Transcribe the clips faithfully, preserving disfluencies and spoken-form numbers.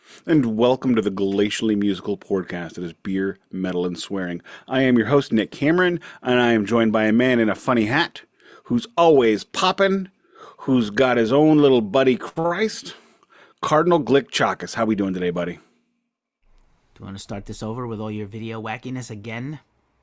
and welcome to the Glacially Musical Podcast that is beer, metal, and swearing. I am your host, Nick Cameron, and I am joined by a man in a funny hat who's always popping, who's got his own little buddy Christ, Cardinal Glick Chakas. How we doing today, buddy? Do you want to start this over with all your video wackiness again?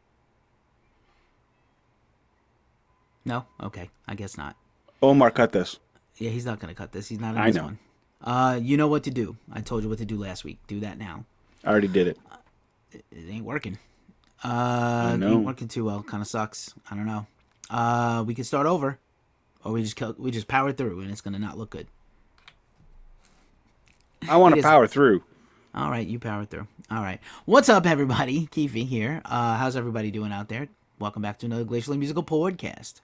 No? Okay, I guess not. Omar, cut this. Yeah, he's not going to cut this. He's not in I this know. one. Uh, you know what to do. I told you what to do last week. Do that now. I already did it. It, it ain't working. Uh, I it know. ain't working too well. Kind of sucks. I don't know. Uh, we can start over, or we just kill, we just power through, and it's going to not look good. I want It to is- power through. All right, you power through. All right. What's up, everybody? Keefe here. Uh, how's everybody doing out there? Welcome back to another Glacially Musical Podcast.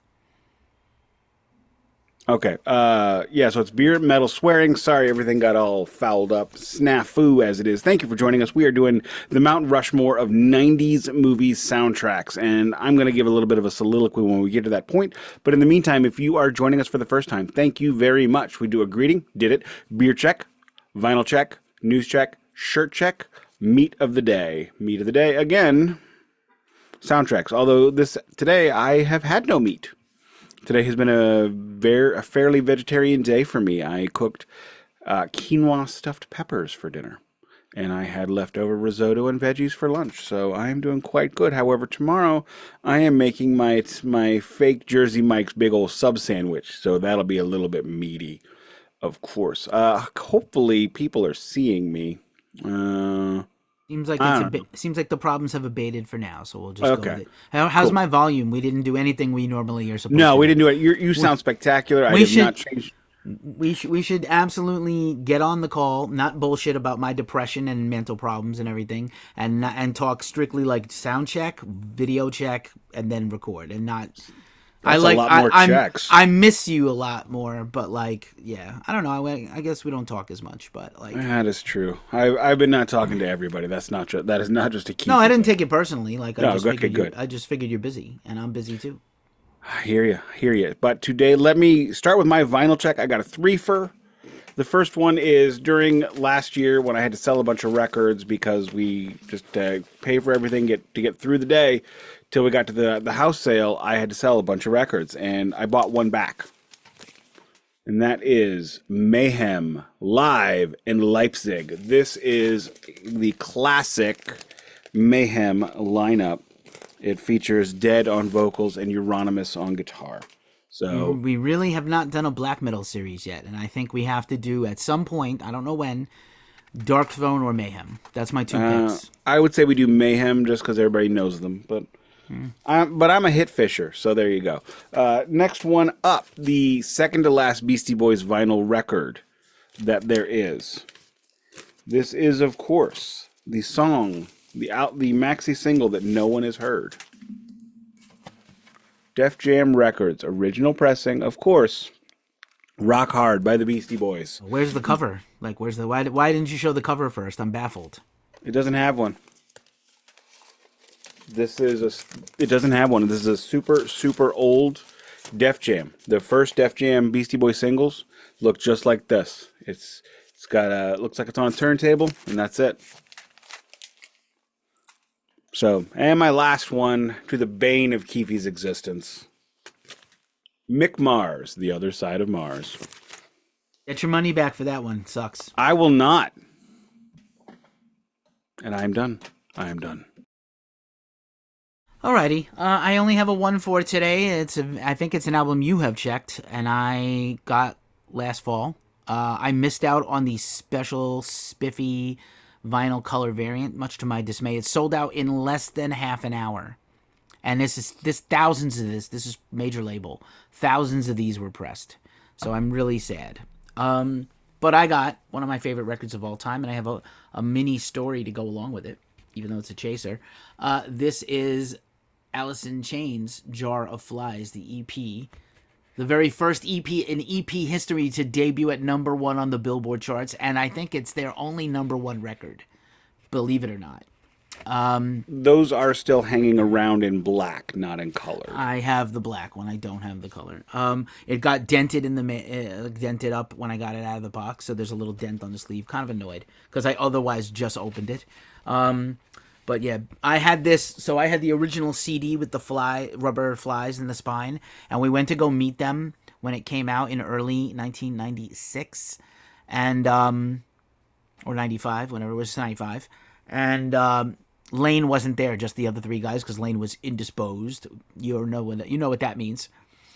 Okay. Uh, yeah, so it's beer, metal, swearing. Sorry, everything got all fouled up. Snafu as it is. Thank you for joining us. We are doing the Mount Rushmore of nineties movies soundtracks, and I'm going to give a little bit of a soliloquy when we get to that point. But in the meantime, if you are joining us for the first time, thank you very much. We do a greeting, did it, beer check, vinyl check, news check, shirt check, meat of the day. Meat of the day, again, soundtracks. Although this today, I have had no meat. Today has been a very a fairly vegetarian day for me. I cooked uh, quinoa stuffed peppers for dinner, and I had leftover risotto and veggies for lunch. So I am doing quite good. However, tomorrow I am making my my fake Jersey Mike's big old sub sandwich, so that'll be a little bit meaty, of course. Uh, hopefully, people are seeing me. Uh, Seems like I it's don't ab- seems like the problems have abated for now, so we'll just go Okay. with it. How, how's Cool. my volume? We didn't do anything we normally are supposed no, to. we do. didn't do it. You you sound spectacular. I we did should- not change. We sh- we should absolutely get on the call, not bullshit about my depression and mental problems and everything, and not, and talk strictly like sound check, video check, and then record, and not. I That's a like lot I, more I'm- checks. I miss you a lot more, but like yeah, I don't know. I, I guess we don't talk as much, but like That is true. I, I've been not talking to everybody. That's not ju- that is not just a key. no, I didn't take it personally. Like I No, just okay, figured you, good. I just figured you're busy, and I'm busy too. I hear you, hear you. But today, let me start with my vinyl check. I got a threefer. The first one is during last year when I had to sell a bunch of records because we just uh, pay for everything get to get through the day till we got to the the house sale. I had to sell a bunch of records, and I bought one back. And that is Mayhem live in Leipzig. This is the classic Mayhem lineup. It features Dead on vocals and Euronymous on guitar. So We really have not done a black metal series yet, and I think we have to do at some point. I don't know when. Dark Throne or Mayhem. That's my two uh, picks. I would say we do Mayhem just because everybody knows them. But I'm, but I'm a hit fisher, so there you go. Uh, next one up, the second to last Beastie Boys vinyl record that there is. This is, of course, the song, the out, the maxi single that no one has heard. Def Jam Records, original pressing, of course. Rock Hard by the Beastie Boys. Where's the cover? Like, where's the why? Why didn't you show the cover first? I'm baffled. It doesn't have one. This is a. It doesn't have one. This is a super super old Def Jam. The first Def Jam Beastie Boy singles look just like this. It's it's got a. It looks like it's on a turntable, and that's it. So, and my last one to the bane of Keefe's existence. Mick Mars, The Other Side of Mars. Get your money back for that one. Sucks. I will not. And I am done. I am done. Alrighty. Uh, I only have a one for today. It's a, I think it's an album you have checked, and I got last fall. Uh, I missed out on the special spiffy vinyl color variant, much to my dismay. It sold out in less than half an hour. And this is this thousands of this. This is major label. Thousands of these were pressed. So I'm really sad. Um, but I got one of my favorite records of all time, and I have a, a mini story to go along with it, even though it's a chaser. Uh, this is Alice in Chains' Jar of Flies, the E P. The very first E P in E P history to debut at number one on the Billboard charts, and I think it's their only number one record, believe it or not. Um, Those are still hanging around in black, not in color. I have the black one. I don't have the color. Um, it got dented in the ma- uh, dented up when I got it out of the box, so there's a little dent on the sleeve. Kind of annoyed because I otherwise just opened it. Um, but yeah, I had this. So I had the original C D with the fly rubber flies in the spine, and we went to go meet them when it came out in early nineteen ninety-six, and um, or ninety-five, whenever it was ninety-five, and um, Lane wasn't there, just the other three guys, because Lane was indisposed. You know what you know what that means.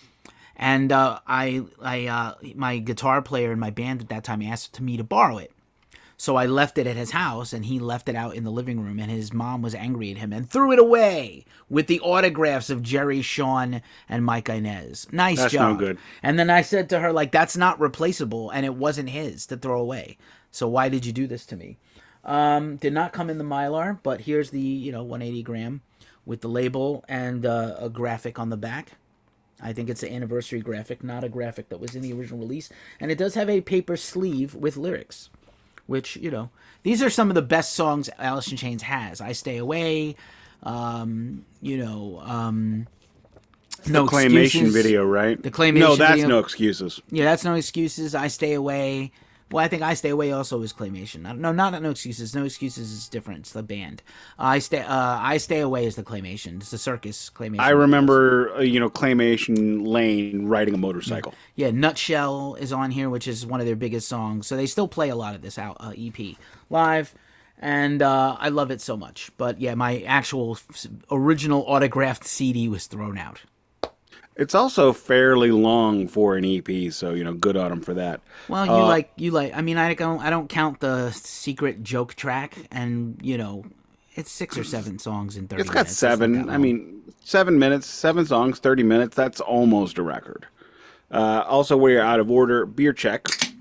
And uh, I, I, uh, my guitar player in my band at that time asked me to borrow it. So I left it at his house, and he left it out in the living room, and his mom was angry at him and threw it away with the autographs of Jerry, Sean, and Mike Inez. Nice That's job. no good. And then I said to her, like, that's not replaceable, and it wasn't his to throw away. So why did you do this to me? Um, did not come in the Mylar, but here's the, you know, one eighty gram with the label and uh, a graphic on the back. I think it's an anniversary graphic, not a graphic that was in the original release. And it does have a paper sleeve with lyrics, which, you know, these are some of the best songs Alice in Chains has. I Stay Away, um, you know, um, No The claymation Excuses. video, right? The claymation No, that's video. No Excuses. Yeah, that's No Excuses. I Stay Away. Well, I think I Stay Away also is claymation. I don't, no, not No Excuses. No Excuses is different. It's the band. Uh, I stay. Uh, I Stay Away is the claymation. It's the circus claymation. I remember, uh, you know, Claymation Lane riding a motorcycle. Yeah, Nutshell is on here, which is one of their biggest songs. So they still play a lot of this out uh, E P live, and uh, I love it so much. But yeah, my actual original autographed C D was thrown out. It's also fairly long for an E P, so you know, good on them for that. Well, you Uh, like you like. I mean, I don't. I don't count the secret joke track, and you know, it's six or seven songs in thirty. It's got minutes. It's not seven. that I long. mean, seven minutes, seven songs, thirty minutes. That's almost a record. Uh, also, we're out of order. Beer check.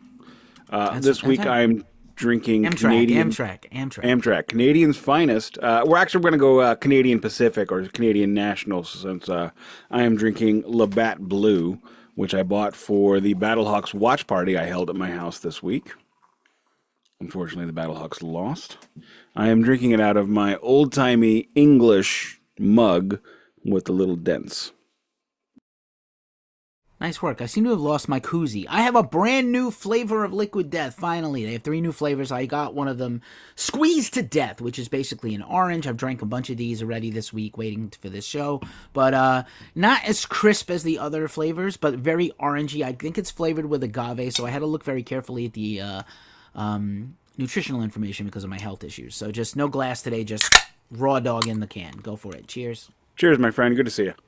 Uh, That's- this that's week, right. I'm drinking Amtrak, Canadian Amtrak, Amtrak. Amtrak, Canadian's finest. Uh, we're actually going to go uh, Canadian Pacific or Canadian National since uh, I am drinking Labatt Blue, which I bought for the Battlehawks watch party I held at my house this week. Unfortunately, the Battlehawks lost. I am drinking it out of my old-timey English mug with the little dents. Nice work. I seem to have lost my koozie. I have a brand new flavor of Liquid Death, finally. They have three new flavors. I got one of them, Squeezed to Death, which is basically an orange. I've drank a bunch of these already this week, waiting for this show. But uh, not as crisp as the other flavors, but very orangey. I think it's flavored with agave, so I had to look very carefully at the uh, um, nutritional information because of my health issues. So just no glass today, just raw dog in the can. Go for it. Cheers. Cheers, my friend. Good to see you.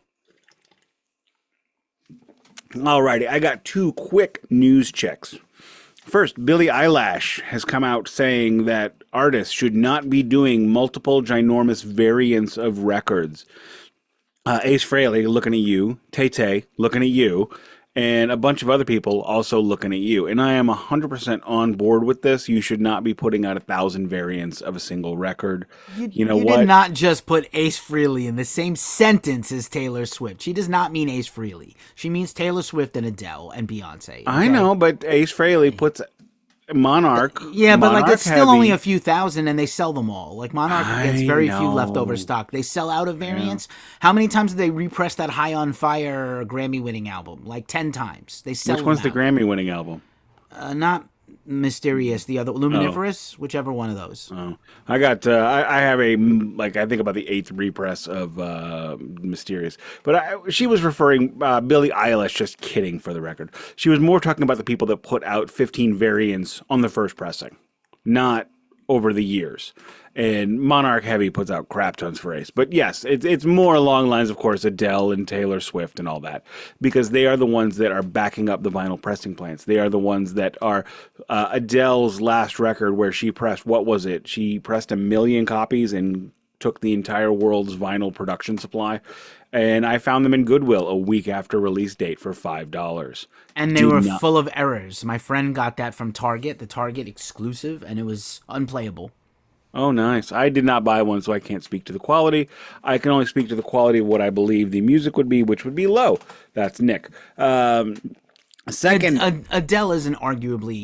Alrighty, I got two quick news checks. First, Billie Eilish has come out saying that artists should not be doing multiple ginormous variants of records. Uh, Ace Frehley looking at you, Tay Tay looking at you, and a bunch of other people also looking at you. And I am one hundred percent on board with this. You should not be putting out a thousand variants of a single record. You, You know you what? did not just put Ace Frehley in the same sentence as Taylor Swift. She does not mean Ace Frehley. She means Taylor Swift and Adele and Beyonce. I okay? know, but Ace Frehley puts Monarch. Yeah, but like Monarch it's still only heavy. a few thousand, and they sell them all. Like Monarch I gets very few know. leftover stock. They sell out of variants. How many times did they repress that High on Fire Grammy-winning album? Like ten times. They sell. Which one's the them out. Grammy-winning album? Uh, not Mysterious. The other Luminiferous, whichever one of those. Oh, I got. Uh, I, I have a mm, like. I think about the eighth repress of uh, Mysterious, but I, she was referring uh, Billie Eilish. Just kidding, for the record. She was more talking about the people that put out fifteen variants on the first pressing, not over the years. And Monarch Heavy puts out crap tons for Ace. But yes, it's it's more along lines, of course, Adele and Taylor Swift and all that, because they are the ones that are backing up the vinyl pressing plants. They are the ones that are uh, Adele's last record where she pressed, what was it? She pressed a million copies and took the entire world's vinyl production supply. And I found them in Goodwill a week after release date for five dollars. And they Do were not- full of errors. My friend got that from Target, the Target exclusive, and it was unplayable. Oh, nice. I did not buy one, so I can't speak to the quality. I can only speak to the quality of what I believe the music would be, which would be low. That's Nick. Um, second, Ad- Ad- Adele isn't arguably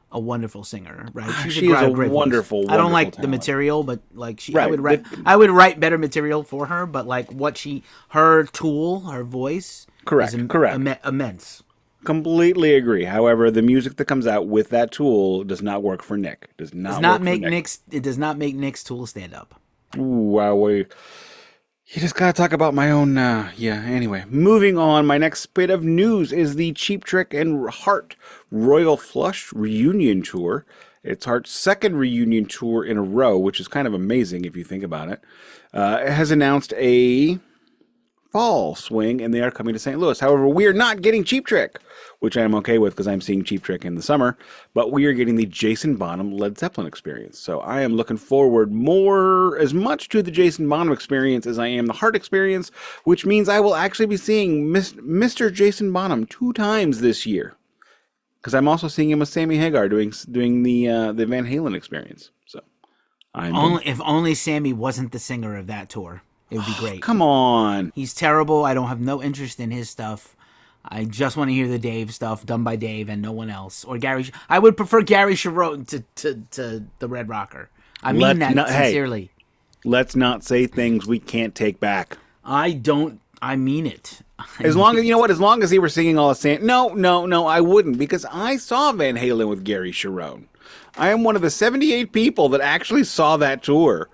a wonderful singer, right? She's She is got a great voice. wonderful, I don't wonderful like the talent. material, but like she, I Right. would write, The- I would write better material for her. But like what she, her tool, her voice, Correct, is im- correct. imme- immense. Completely agree. However, the music that comes out with that tool does not work for Nick. Does not Does not work make for Nick. Nick's. It does not make Nick's tool stand up. Ooh, wow, we. You just gotta talk about my own. Uh, yeah. Anyway, moving on. My next bit of news is the Cheap Trick and Heart Royal Flush reunion tour. It's Heart's second reunion tour in a row, which is kind of amazing if you think about it. Uh, it has announced a fall swing, and they are coming to Saint Louis. However, we are not getting Cheap Trick, which I am okay with because I'm seeing Cheap Trick in the summer, but we are getting the Jason Bonham Led Zeppelin experience. So I am looking forward more, as much to the Jason Bonham experience as I am the Heart experience, which means I will actually be seeing Mister Jason Bonham two times this year. Because I'm also seeing him with Sammy Hagar doing doing the uh, the Van Halen experience. So I'm Only if only Sammy wasn't the singer of that tour, it would be great. Come on. He's terrible. I don't have no interest in his stuff. I just want to hear the Dave stuff done by Dave and no one else. Or Gary. I would prefer Gary Sharon to, to, to the Red Rocker. I mean Let's that not- hey. sincerely. Let's not say things we can't take back. I don't. I mean it. As long as, you know what, as long as he were singing all the same. No, no, no, I wouldn't, because I saw Van Halen with Gary Sharon. I am one of the seventy-eight people that actually saw that tour.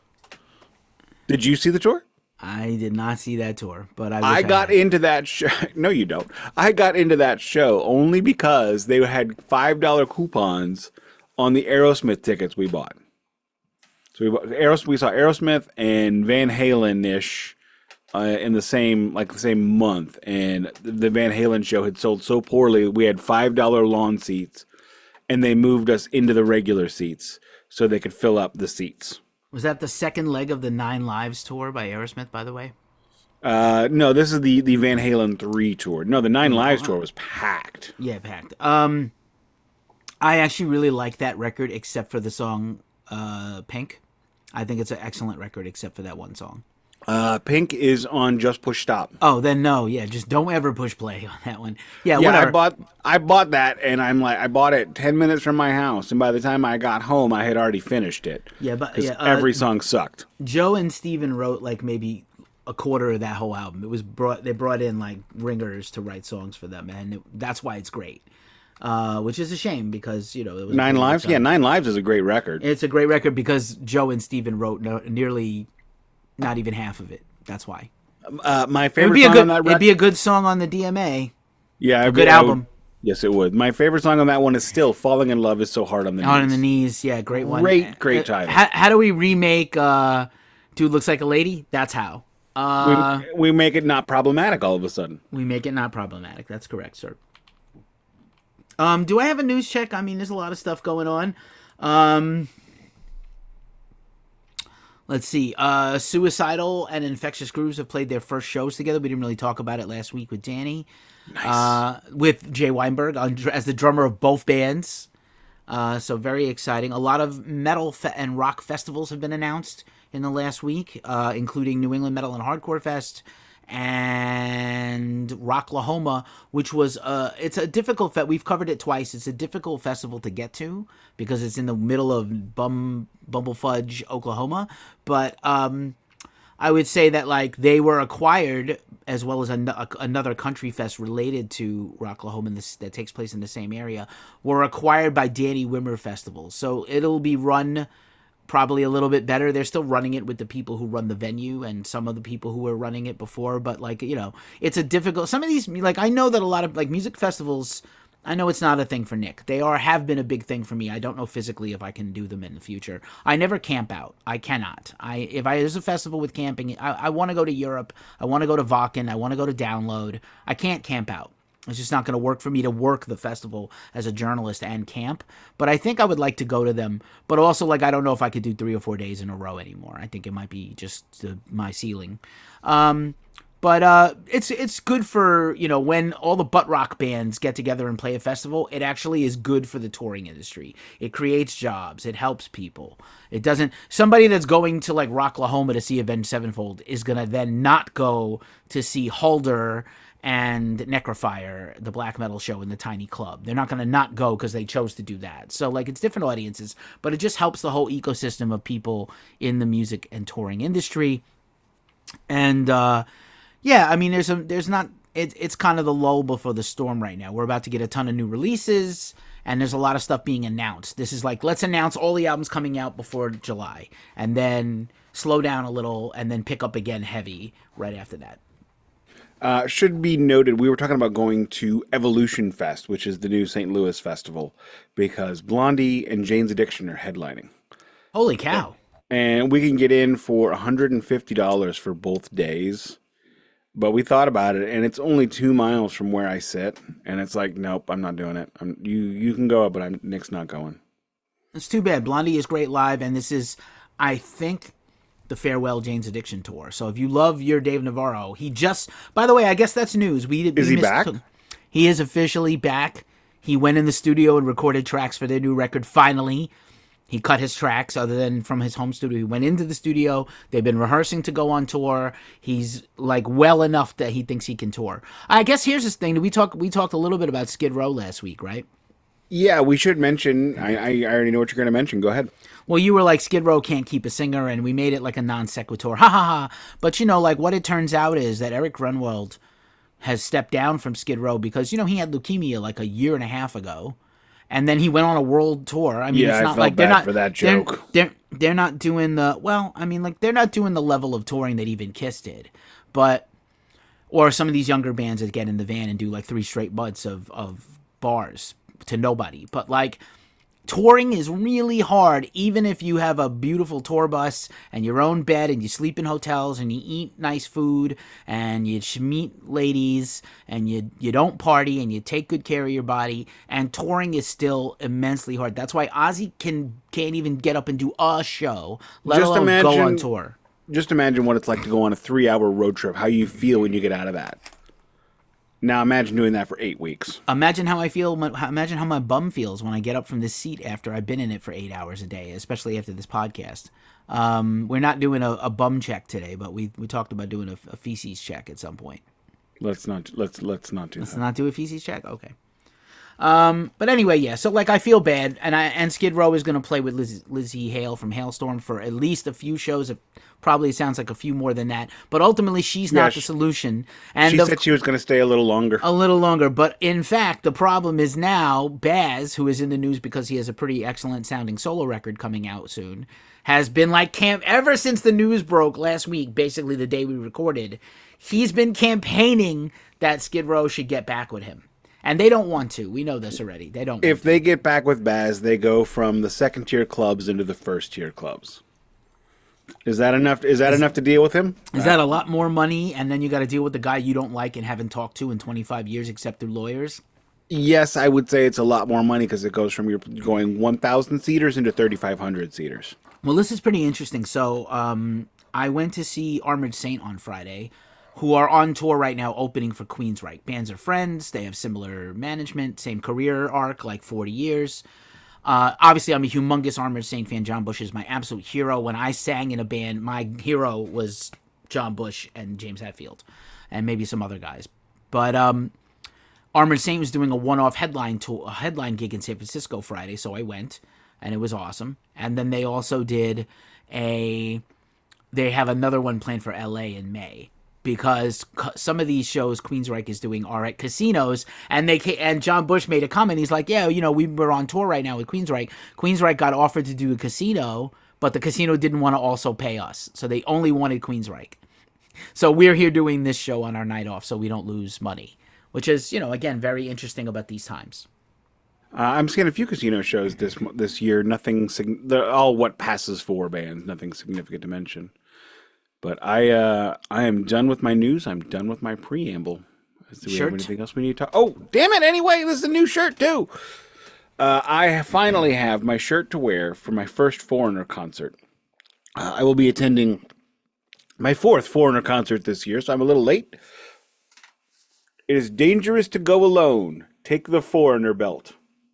Did you see the tour? I did not see that tour, but I wish I I got had. into that show. No, you don't. I got into that show only because they had five dollar coupons on the Aerosmith tickets we bought. So we bought, Aeros, we saw Aerosmith and Van Halen-ish uh, in the same like the same month, and the Van Halen show had sold so poorly. We had five dollar lawn seats, and they moved us into the regular seats so they could fill up the seats. Was that the second leg of the Nine Lives tour by Aerosmith, by the way? Uh, no, this is the, the Van Halen three tour. No, the Nine Lives tour was packed. Yeah, packed. Um, I actually really like that record, except for the song uh, Pink. I think it's an excellent record, except for that one song. Uh, Pink is on Just Push Stop. Oh, then no, yeah, just don't ever push play on that one. Yeah, Yeah, whatever. I bought I bought that, and I'm like, I bought it ten minutes from my house, and by the time I got home, I had already finished it. Yeah, but 'Cause yeah, uh, every song sucked. Joe and Steven wrote like maybe a quarter of that whole album. It was brought they brought in like ringers to write songs for them, and it, that's why it's great. Uh, which is a shame because you know it was a Nine pretty good Lives, song. yeah, Nine Lives is a great record. It's a great record because Joe and Steven wrote no, nearly not even half of it. That's why. Uh, my It'd favorite be a song good on that it'd record, be a good song on the D M A. yeah, a good album. Yes, it would. My favorite song on that one is still "Falling in Love Is So Hard on the On Knees." the Knees, yeah, great one. Great, great Uh, title. How, how do we remake uh, Dude Looks Like a Lady? That's how. Uh, we, we make it not problematic all of a sudden. we make it not problematic. That's correct, sir. Um, do I have a news check? I mean, there's a lot of stuff going on. Um, let's see. Uh, Suicidal and Infectious Grooves have played their first shows together. We didn't really talk about it last week with Danny. Nice. Uh, with Jay Weinberg on, as the drummer of both bands. Uh, so very exciting. A lot of metal fe- and rock festivals have been announced in the last week, uh, including New England Metal and Hardcore Fest and Rocklahoma, which was uh, it's a difficult fe- we've covered it twice. It's a difficult festival to get to because it's in the middle of Bum Bumblefudge, Oklahoma. But um, I would say that like they were acquired as well as an- another country fest related to Rocklahoma in this, that takes place in the same area, were acquired by Danny Wimmer Festival. So it'll be run probably a little bit better. They're still running it with the people who run the venue and some of the people who were running it before, but like, you know, it's a difficult, some of these, like, I know that a lot of like music festivals, I know it's not a thing for Nick. They are, have been a big thing for me. I don't know physically if I can do them in the future. I never camp out. I cannot. I, if I, there's a festival with camping, I, I want to go to Europe. I want to go to Vakken. I want to go to Download. I can't camp out. It's just not going to work for me to work the festival as a journalist and camp. But I think I would like to go to them. But also, like, I don't know if I could do three or four days in a row anymore. I think it might be just the, my ceiling. Um, but uh, it's it's good for, you know, when all the butt rock bands get together and play a festival, it actually is good for the touring industry. It creates jobs. It helps people. It doesn't, somebody that's going to like Rocklahoma to see Avenged Sevenfold is going to then not go to see Holder and Necrophire, the black metal show in the tiny club. They're not going to not go because they chose to do that. So like it's different audiences, but it just helps the whole ecosystem of people in the music and touring industry. And uh, yeah, I mean, there's a there's not it, it's kind of the lull before the storm right now. We're about to get a ton of new releases, and there's a lot of stuff being announced. This is like, let's announce all the albums coming out before July, and then slow down a little, and then pick up again heavy right after that. Uh, should be noted, we were talking about going to Evolution Fest, which is the new Saint Louis festival, because Blondie and Jane's Addiction are headlining. Holy cow. And we can get in for one hundred fifty dollars for both days. But we thought about it, and it's only two miles from where I sit. And it's like, nope, I'm not doing it. I'm, you you can go, but I'm Nick's not going. It's too bad. Blondie is great live, and this is, I think, the Farewell Jane's Addiction tour. So if you love your Dave Navarro, he just, by the way, I guess that's news. We, we Is he missed, back? He is officially back. He went in the studio and recorded tracks for their new record. Finally, he cut his tracks other than from his home studio. He went into the studio. They've been rehearsing to go on tour. He's like well enough that he thinks he can tour. I guess here's this thing. We talked we talked a little bit about Skid Row last week, right? Yeah, we should mention, I, I I already know what you're going to mention. Go ahead. Well, you were like, Skid Row can't keep a singer, and we made it like a non sequitur. Ha ha ha. But, you know, like what it turns out is that Eric Grunwald has stepped down from Skid Row because, you know, he had leukemia like a year and a half ago. And then he went on a world tour. I mean, Yeah, it's I not felt like they're bad not for that they're- joke. They're, they're not doing the well. I mean, like they're not doing the level of touring that even Kiss did, but or some of these younger bands that get in the van and do like three straight months of of bars to nobody. But like touring is really hard, even if you have a beautiful tour bus and your own bed and you sleep in hotels and you eat nice food and you meet ladies and you you don't party and you take good care of your body. And touring is still immensely hard. That's why Ozzy can can't even get up and do a show, let Just alone imagine, go on tour. Just imagine what it's like to go on a three-hour road trip. How you feel when you get out of that. Now imagine doing that for eight weeks. Imagine how I feel. Imagine how my bum feels when I get up from this seat after I've been in it for eight hours a day, especially after this podcast. Um, we're not doing a, a bum check today, but we we talked about doing a, a feces check at some point. Let's not let's let's not do Let's that. not do a feces check. Okay. Um, but anyway, yeah. So like, I feel bad, and I and Skid Row is going to play with Liz, Lizzie Hale from Hailstorm for at least a few shows. It probably sounds like a few more than that, but ultimately she's Yeah, not the she- solution. And She of said she was going to stay a little longer. a little longer, but in fact, the problem is now Baz, who is in the news because he has a pretty excellent sounding solo record coming out soon, has been like camp ever since the news broke last week, basically the day we recorded. He's been campaigning that Skid Row should get back with him. And they don't want to. We know this already. They don't. If they get back with Baz, they go from the second tier clubs into the first tier clubs. Is that enough? Is that enough to deal with him? Is that a lot more money, and then you got to deal with the guy you don't like and haven't talked to in twenty-five years except through lawyers? Yes, I would say it's a lot more money because it goes from you're going one thousand seaters into thirty-five hundred seaters. Well, this is pretty interesting. So, um, I went to see Armored Saint on Friday, who are on tour right now opening for Queensryche. Bands are friends. They have similar management, same career arc, like forty years. Uh, obviously, I'm a humongous Armored Saint fan. John Bush is my absolute hero. When I sang in a band, my hero was John Bush and James Hetfield, and maybe some other guys. But um, Armored Saint was doing a one-off headline tour, a headline gig in San Francisco Friday, so I went, and it was awesome. And then they also did a, they have another one planned for L A in May. Because some of these shows Queensryche is doing are at casinos, and they and John Bush made a comment. He's like, "Yeah, you know, we were on tour right now with Queensryche. Queensryche got offered to do a casino, but the casino didn't want to also pay us, so they only wanted Queensryche. So we're here doing this show on our night off, so we don't lose money, which is, you know, again, very interesting about these times." Uh, I'm seeing a few casino shows this mo- this year. Nothing. Sig- they're all what passes for bands. Nothing significant to mention. But I uh, I am done with my news. I'm done with my preamble. Do we Shirt? have anything else we need to talk? Oh, damn it! Anyway, this is a new shirt too. Uh, I finally have my shirt to wear for my first Foreigner concert. Uh, I will be attending my fourth Foreigner concert this year, so I'm a little late. It is dangerous to go alone. Take the Foreigner belt.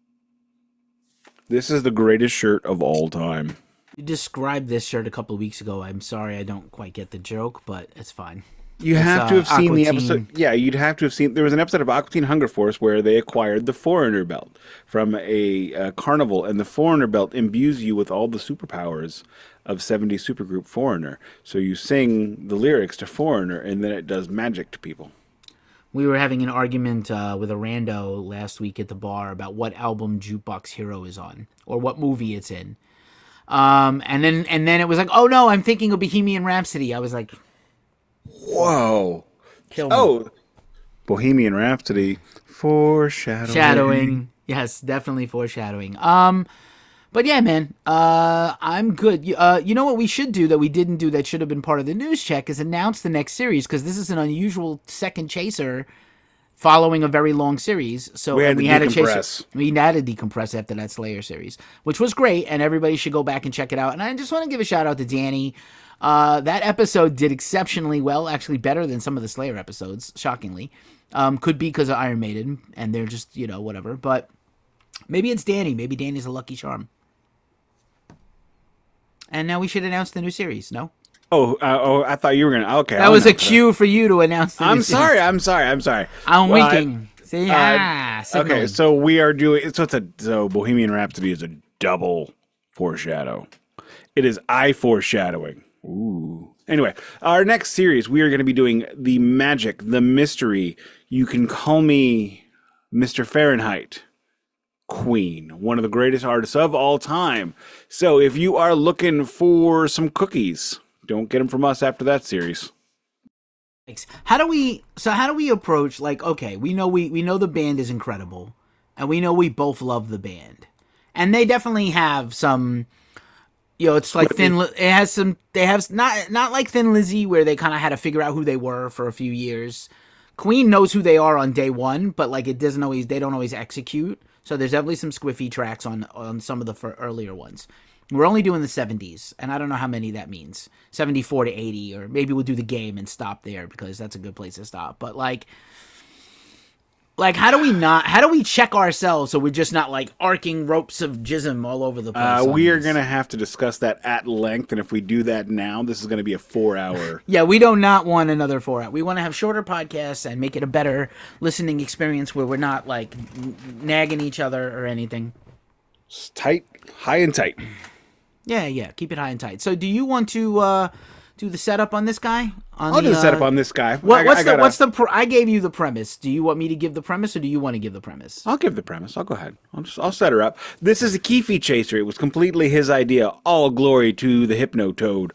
This is the greatest shirt of all time. You described this shirt a couple of weeks ago. I'm sorry I don't quite get the joke, but it's fine. You It's, have to uh, have seen Aqua the Teen. episode. Yeah, you'd have to have seen. There was an episode of Aqua Teen Hunger Force where they acquired the Foreigner belt from a, uh carnival, and the Foreigner belt imbues you with all the superpowers of seventies supergroup Foreigner. So you sing the lyrics to Foreigner, and then it does magic to people. We were having an argument uh, with a rando last week at the bar about what album Jukebox Hero is on or what movie it's in. Um, and then and then it was like, oh no, I'm thinking of Bohemian Rhapsody. I was like, Whoa! kill me. Oh, Bohemian Rhapsody, foreshadowing. Shadowing. Yes, definitely foreshadowing. Um, but yeah, man, uh, I'm good. You- Uh, you know what we should do that we didn't do that should have been part of the news check is announce the next series because this is an unusual second chaser following a very long series. So We had and to we had a decompress. chaser. We had to decompress after that Slayer series, which was great, and everybody should go back and check it out. And I just want to give a shout out to Danny. Uh, that episode did exceptionally well, actually better than some of the Slayer episodes, shockingly. Um, could be because of Iron Maiden, and they're just, you know, whatever. But maybe it's Danny. Maybe Danny's a lucky charm. And now we should announce the new series, no? Oh, uh, oh! I thought you were gonna. Okay, That I'll was a announce that. cue for you to announce the new I'm series. sorry. I'm sorry. I'm sorry. I'm Well, I- winking. See? ah, Okay, signaling. so we are doing. So it's a. So Bohemian Rhapsody is a double foreshadow. It is eye foreshadowing. Ooh. Anyway, our next series we are going to be doing the magic, the mystery. You can call me Mister Fahrenheit. Queen, one of the greatest artists of all time. So if you are looking for some cookies, don't get them from us after that series. Thanks. How do we so how do we approach like okay, we know we we know the band is incredible and we know we both love the band. And they definitely have some you know, it's like Thin Li- it has some they have not not like Thin Lizzy where they kind of had to figure out who they were for a few years. Queen knows who they are on day one, but like it doesn't always they don't always execute. So there's definitely some squiffy tracks on on some of the fir- earlier ones. We're only doing the seventies, and I don't know how many that means. seventy-four to eighty, or maybe we'll do the game and stop there because that's a good place to stop. But like, like how do we not? How do we check ourselves so we're just not like arcing ropes of jism all over the place? Uh, on we are these? going to have to discuss that at length, and if we do that now, this is going to be a four-hour. Yeah, we do not want another four hour. We want to have shorter podcasts and make it a better listening experience where we're not like n- nagging each other or anything. tight, high and tight. Yeah, yeah, keep it high and tight. So, do you want to uh, do the setup on this guy? On I'll the, do the setup uh, on this guy. What, I- what's I the gotta- what's the pr- I gave you the premise. Do you want me to give the premise, or do you want to give the premise? I'll give the premise. I'll go ahead. I'll just I'll set her up. This is a Keefe chaser. It was completely his idea. All glory to the Hypno Toad.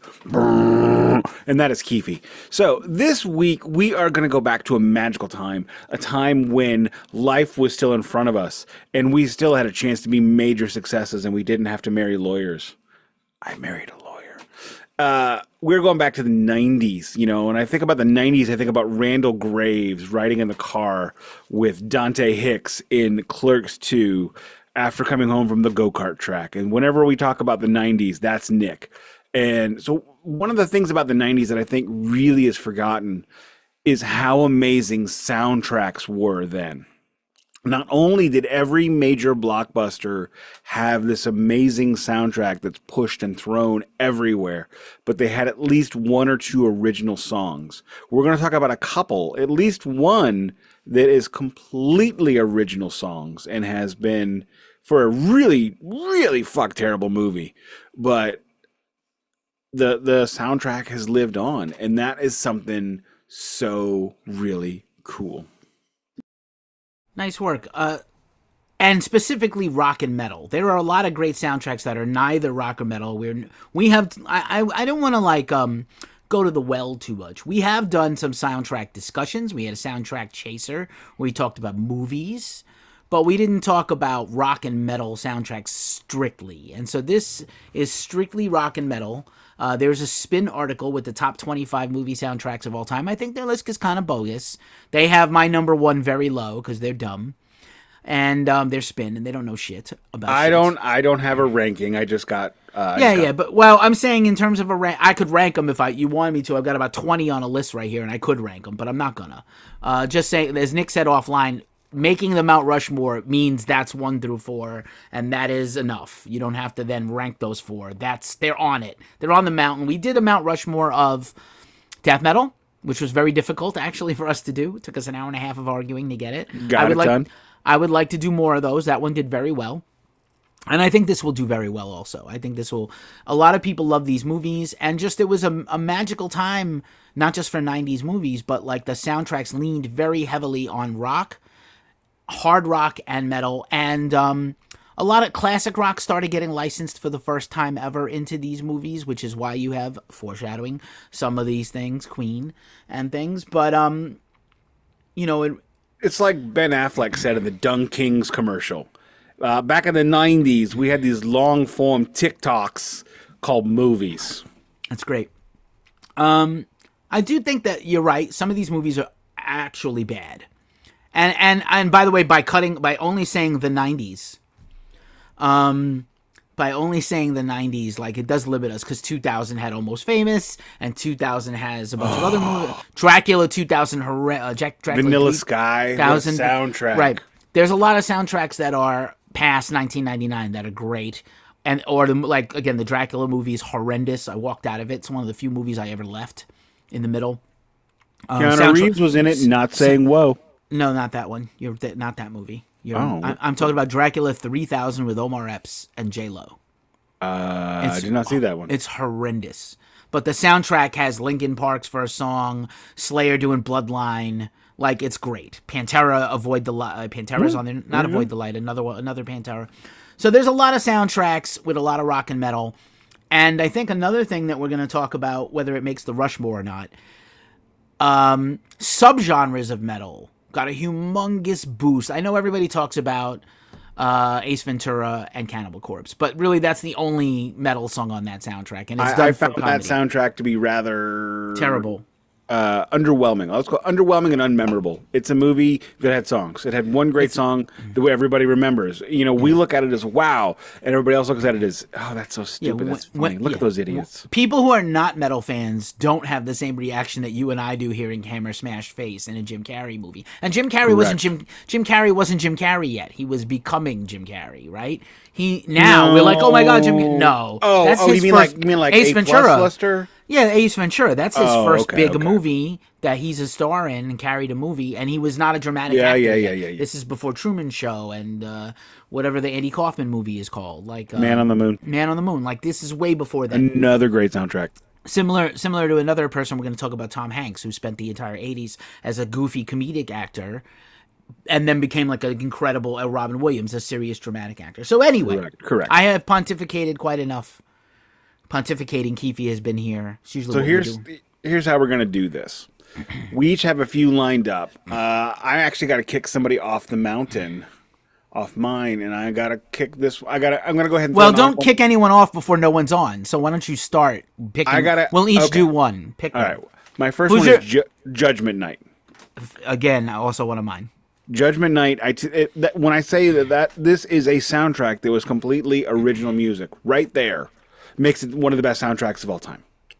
And that is Keefe. So this week we are going to go back to a magical time, a time when life was still in front of us, and we still had a chance to be major successes, and we didn't have to marry lawyers. I married a lawyer. Uh, we're going back to the nineties, you know, and I think about the nineties, I think about Randall Graves riding in the car with Dante Hicks in Clerks two after coming home from the go-kart track. And whenever we talk about the nineties, that's Nick. And so one of the things about the nineties that I think really is forgotten is how amazing soundtracks were then. Not only did every major blockbuster have this amazing soundtrack that's pushed and thrown everywhere, but they had at least one or two original songs. We're going to talk about a couple, at least one that is completely original songs and has been for a really, really fuck terrible movie. But the the soundtrack has lived on, and that is something so really cool. Nice work. Uh, and specifically rock and metal. There are a lot of great soundtracks that are neither rock or metal. We're we have. I I, I don't want to like um go to the well too much. We have done some soundtrack discussions. We had a soundtrack chaser where we talked about movies, but we didn't talk about rock and metal soundtracks strictly. And so this is strictly rock and metal. Uh, there's a Spin article with the top twenty-five movie soundtracks of all time. I think their list is kind of bogus. They have my number one very low because they're dumb. And um, they're Spin, and they don't know shit about I shit. don't I don't have a ranking. I just got uh, I Yeah, just got- yeah, but well, I'm saying in terms of a rank, I could rank them if I you wanted me to. I've got about twenty on a list right here, and I could rank them, but I'm not gonna. Uh, just saying, as Nick said offline, making the Mount Rushmore means that's one through four, and that is enough. You don't have to then rank those four. That's they're on it. They're on the mountain. We did a Mount Rushmore of death metal, which was very difficult actually for us to do. It took us an hour and a half of arguing to get it. Got I would it like, done. I would like to do more of those. That one did very well. And I think this will do very well also. I think this will... A lot of people love these movies, and just it was a, a magical time, not just for nineties movies, but like the soundtracks leaned very heavily on rock, hard rock, and metal, and um, a lot of classic rock started getting licensed for the first time ever into these movies, which is why you have foreshadowing some of these things, Queen and things. But, um, you know... It, It's like Ben Affleck said in the Dung Kings commercial. Uh, back in the nineties, we had these long-form TikToks called movies. That's great. Um, I do think that you're right. Some of these movies are actually bad. And and and by the way, by cutting, by only saying the nineties, um, by only saying the nineties, like it does limit us because two thousand had Almost Famous, and two thousand has a bunch oh. of other movies. Dracula two thousand, uh, Jack Dracula Vanilla Sky, soundtrack. Right. There's a lot of soundtracks that are past nineteen ninety-nine that are great, and or the, like again the Dracula movie is horrendous. I walked out of it. It's one of the few movies I ever left in the middle. Um, Keanu soundtra- Reeves was in it, not saying whoa. No, not that one. You're th- not that movie. You're, oh. I, I'm talking about Dracula three thousand with Omar Epps and J Lo. Uh, I did not see that one. It's horrendous. But the soundtrack has Linkin Park's first song, Slayer doing Bloodline. Like, it's great. Pantera, Avoid the Light. Uh, Pantera's mm-hmm. on there. Not mm-hmm. Avoid the Light. Another one, another Pantera. So there's a lot of soundtracks with a lot of rock and metal. And I think another thing that we're going to talk about, whether it makes the Rushmore or not, um, subgenres of metal got a humongous boost. I know everybody talks about uh, Ace Ventura and Cannibal Corpse, but really that's the only metal song on that soundtrack. And it's I, done I for found comedy. that soundtrack to be rather... terrible. Uh, underwhelming. Let's go underwhelming and unmemorable. It's a movie that had songs. It had one great it's, song that everybody remembers. You know, we look at it as wow, and everybody else looks at it as oh, that's so stupid. Yeah, that's funny. When, look yeah. at those idiots. People who are not metal fans don't have the same reaction that you and I do hearing Hammer Smash Face in a Jim Carrey movie. And Jim Carrey Correct. wasn't Jim. Jim Carrey wasn't Jim Carrey yet. He was becoming Jim Carrey, right? He now no. we're like, oh my god, Jim. No, oh, that's oh, his you mean first, like you mean like Ace A Ventura? Luster? Yeah, Ace Ventura. That's his oh, first okay, big okay. movie that he's a star in and carried a movie, and he was not a dramatic yeah, actor. Yeah, yeah, yeah, yeah, yeah. This is before Truman Show and uh, whatever the Andy Kaufman movie is called, like uh, Man on the Moon. Man on the Moon. Like this is way before that. Another great soundtrack. Similar, similar to another person we're going to talk about, Tom Hanks, who spent the entire eighties as a goofy comedic actor, and then became like an incredible uh, Robin Williams, a serious dramatic actor. So anyway, correct, correct. I have pontificated quite enough. Pontificating, Keefe has been here. It's usually so what here's we do. here's how we're going to do this. We each have a few lined up. Uh, I actually got to kick somebody off the mountain, off mine, and I got to kick this. I got to. I'm going to go ahead and. Well, don't kick anyone off before no one's on. So why don't you start picking? I gotta. We'll each okay. do one. Pick All one. right. My first Who's one your... is Ju- Judgment Night. Again, also one of mine. Judgment Night. I t- it, that, when I say that, that this is a soundtrack that was completely original music, right there, makes it one of the best soundtracks of all time.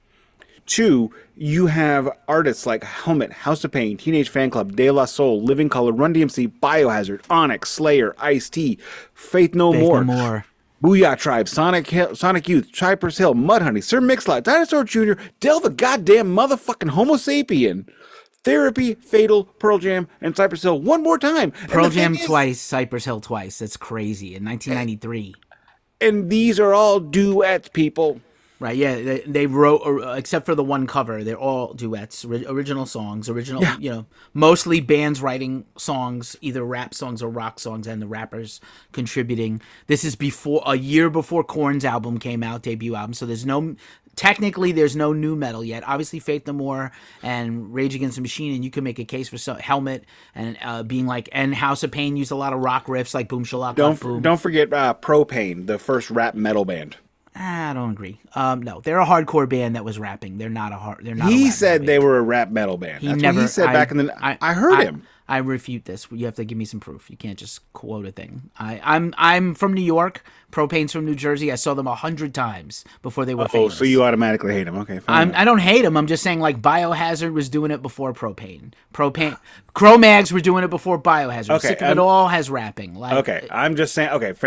Two, you have artists like Helmet, House of Pain, Teenage Fan Club, De La Soul, Living Colour, Run D M C, Biohazard, Onyx, Slayer, Ice-T, Faith No Faith More, No More, Booyah Tribe, Sonic Hill, Sonic Youth, Cypress Hill, Mudhoney, Sir Mix-a-Lot, Dinosaur Junior, Del the goddamn motherfucking Homo Sapien, Therapy, Fatal, Pearl Jam, and Cypress Hill one more time. Pearl Jam is, twice, Cypress Hill twice. That's crazy. In nineteen ninety-three. And these are all duets, people. Right, yeah, they, they wrote, uh, except for the one cover, they're all duets, ri- original songs, original, yeah. you know, mostly bands writing songs, either rap songs or rock songs, and the rappers contributing. This is before, a year before Korn's album came out, debut album, so there's no, technically there's no new metal yet. Obviously Faith No More and Rage Against the Machine, and you can make a case for so, Helmet and uh, being like, and House of Pain used a lot of rock riffs like Boom Shalaka Don't, Boom. Don't forget uh, Propane, the first rap metal band. I don't agree. Um, no, they're a hardcore band that was rapping. They're not a hard. They're not. He a said band. they were a rap metal band. He That's never. what he said I, back in the. I, I heard I, him. I refute this. You have to give me some proof. You can't just quote a thing. I, I'm I'm from New York. Propane's from New Jersey. I saw them a hundred times before they were Oh, famous. so you automatically hate them? Okay, fine. I'm, I don't hate them. I'm just saying, like Biohazard was doing it before Propane. Propane, Cro-Mags were doing it before Biohazard. Okay, Sick of um, It All has rapping. Like, okay, I'm just saying. Okay, fair enough.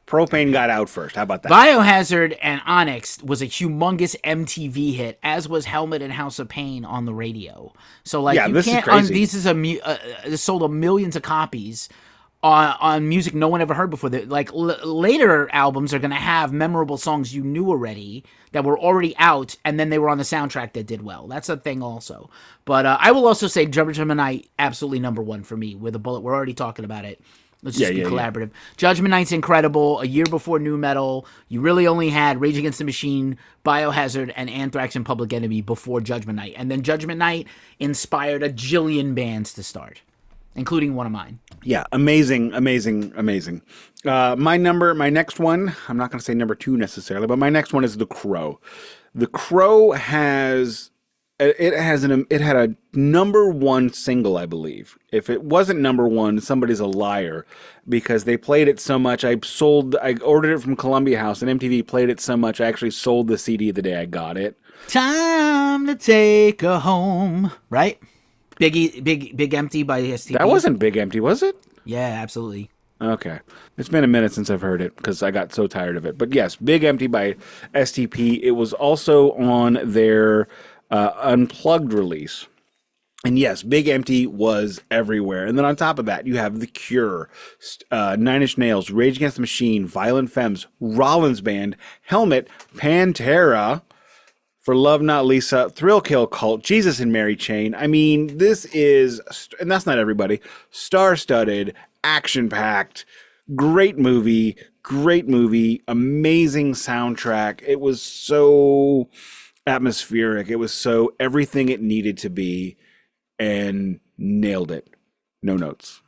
Propane got out first. How about that? Biohazard and Onyx was a humongous M T V hit, as was Helmet and House of Pain on the radio. So like, Yeah, you this is can't. crazy. Un- these is a mu- uh, uh, sold a millions of copies on on music no one ever heard before. That like l- later albums are gonna have memorable songs you knew already that were already out, and then they were on the soundtrack that did well. That's a thing also. But uh, I will also say Judgment Night absolutely number one for me with a bullet. We're already talking about it. Let's just Yeah, be yeah, yeah. collaborative. Judgment Night's incredible. A year before Nu Metal, you really only had Rage Against the Machine, Biohazard, and Anthrax and Public Enemy before Judgment Night. And then Judgment Night inspired a jillion bands to start, including one of mine. Yeah, amazing, amazing, amazing. Uh, my number, my next one, I'm not going to say number two necessarily, but my next one is The Crow. The Crow has it has an it had a number one single, I believe. If it wasn't number one, somebody's a liar, because they played it so much. I sold, I ordered it from Columbia House, and M T V played it so much. I actually sold the C D the day I got it. Time to take her home, right? Big, big, big empty by S T P. That wasn't Big Empty, was it? Yeah, absolutely. Okay. It's been a minute since I've heard it because I got so tired of it. But yes, Big Empty by S T P. It was also on their uh, Unplugged release. And yes, Big Empty was everywhere. And then on top of that, you have The Cure, uh, Nine Inch Nails, Rage Against the Machine, Violent Femmes, Rollins Band, Helmet, Pantera, For Love Not Lisa, Thrill Kill Cult, Jesus and Mary Chain. I mean, this is, and that's not everybody, star-studded, action-packed, great movie, great movie, amazing soundtrack. It was so atmospheric. It was so everything it needed to be, and nailed it. No notes.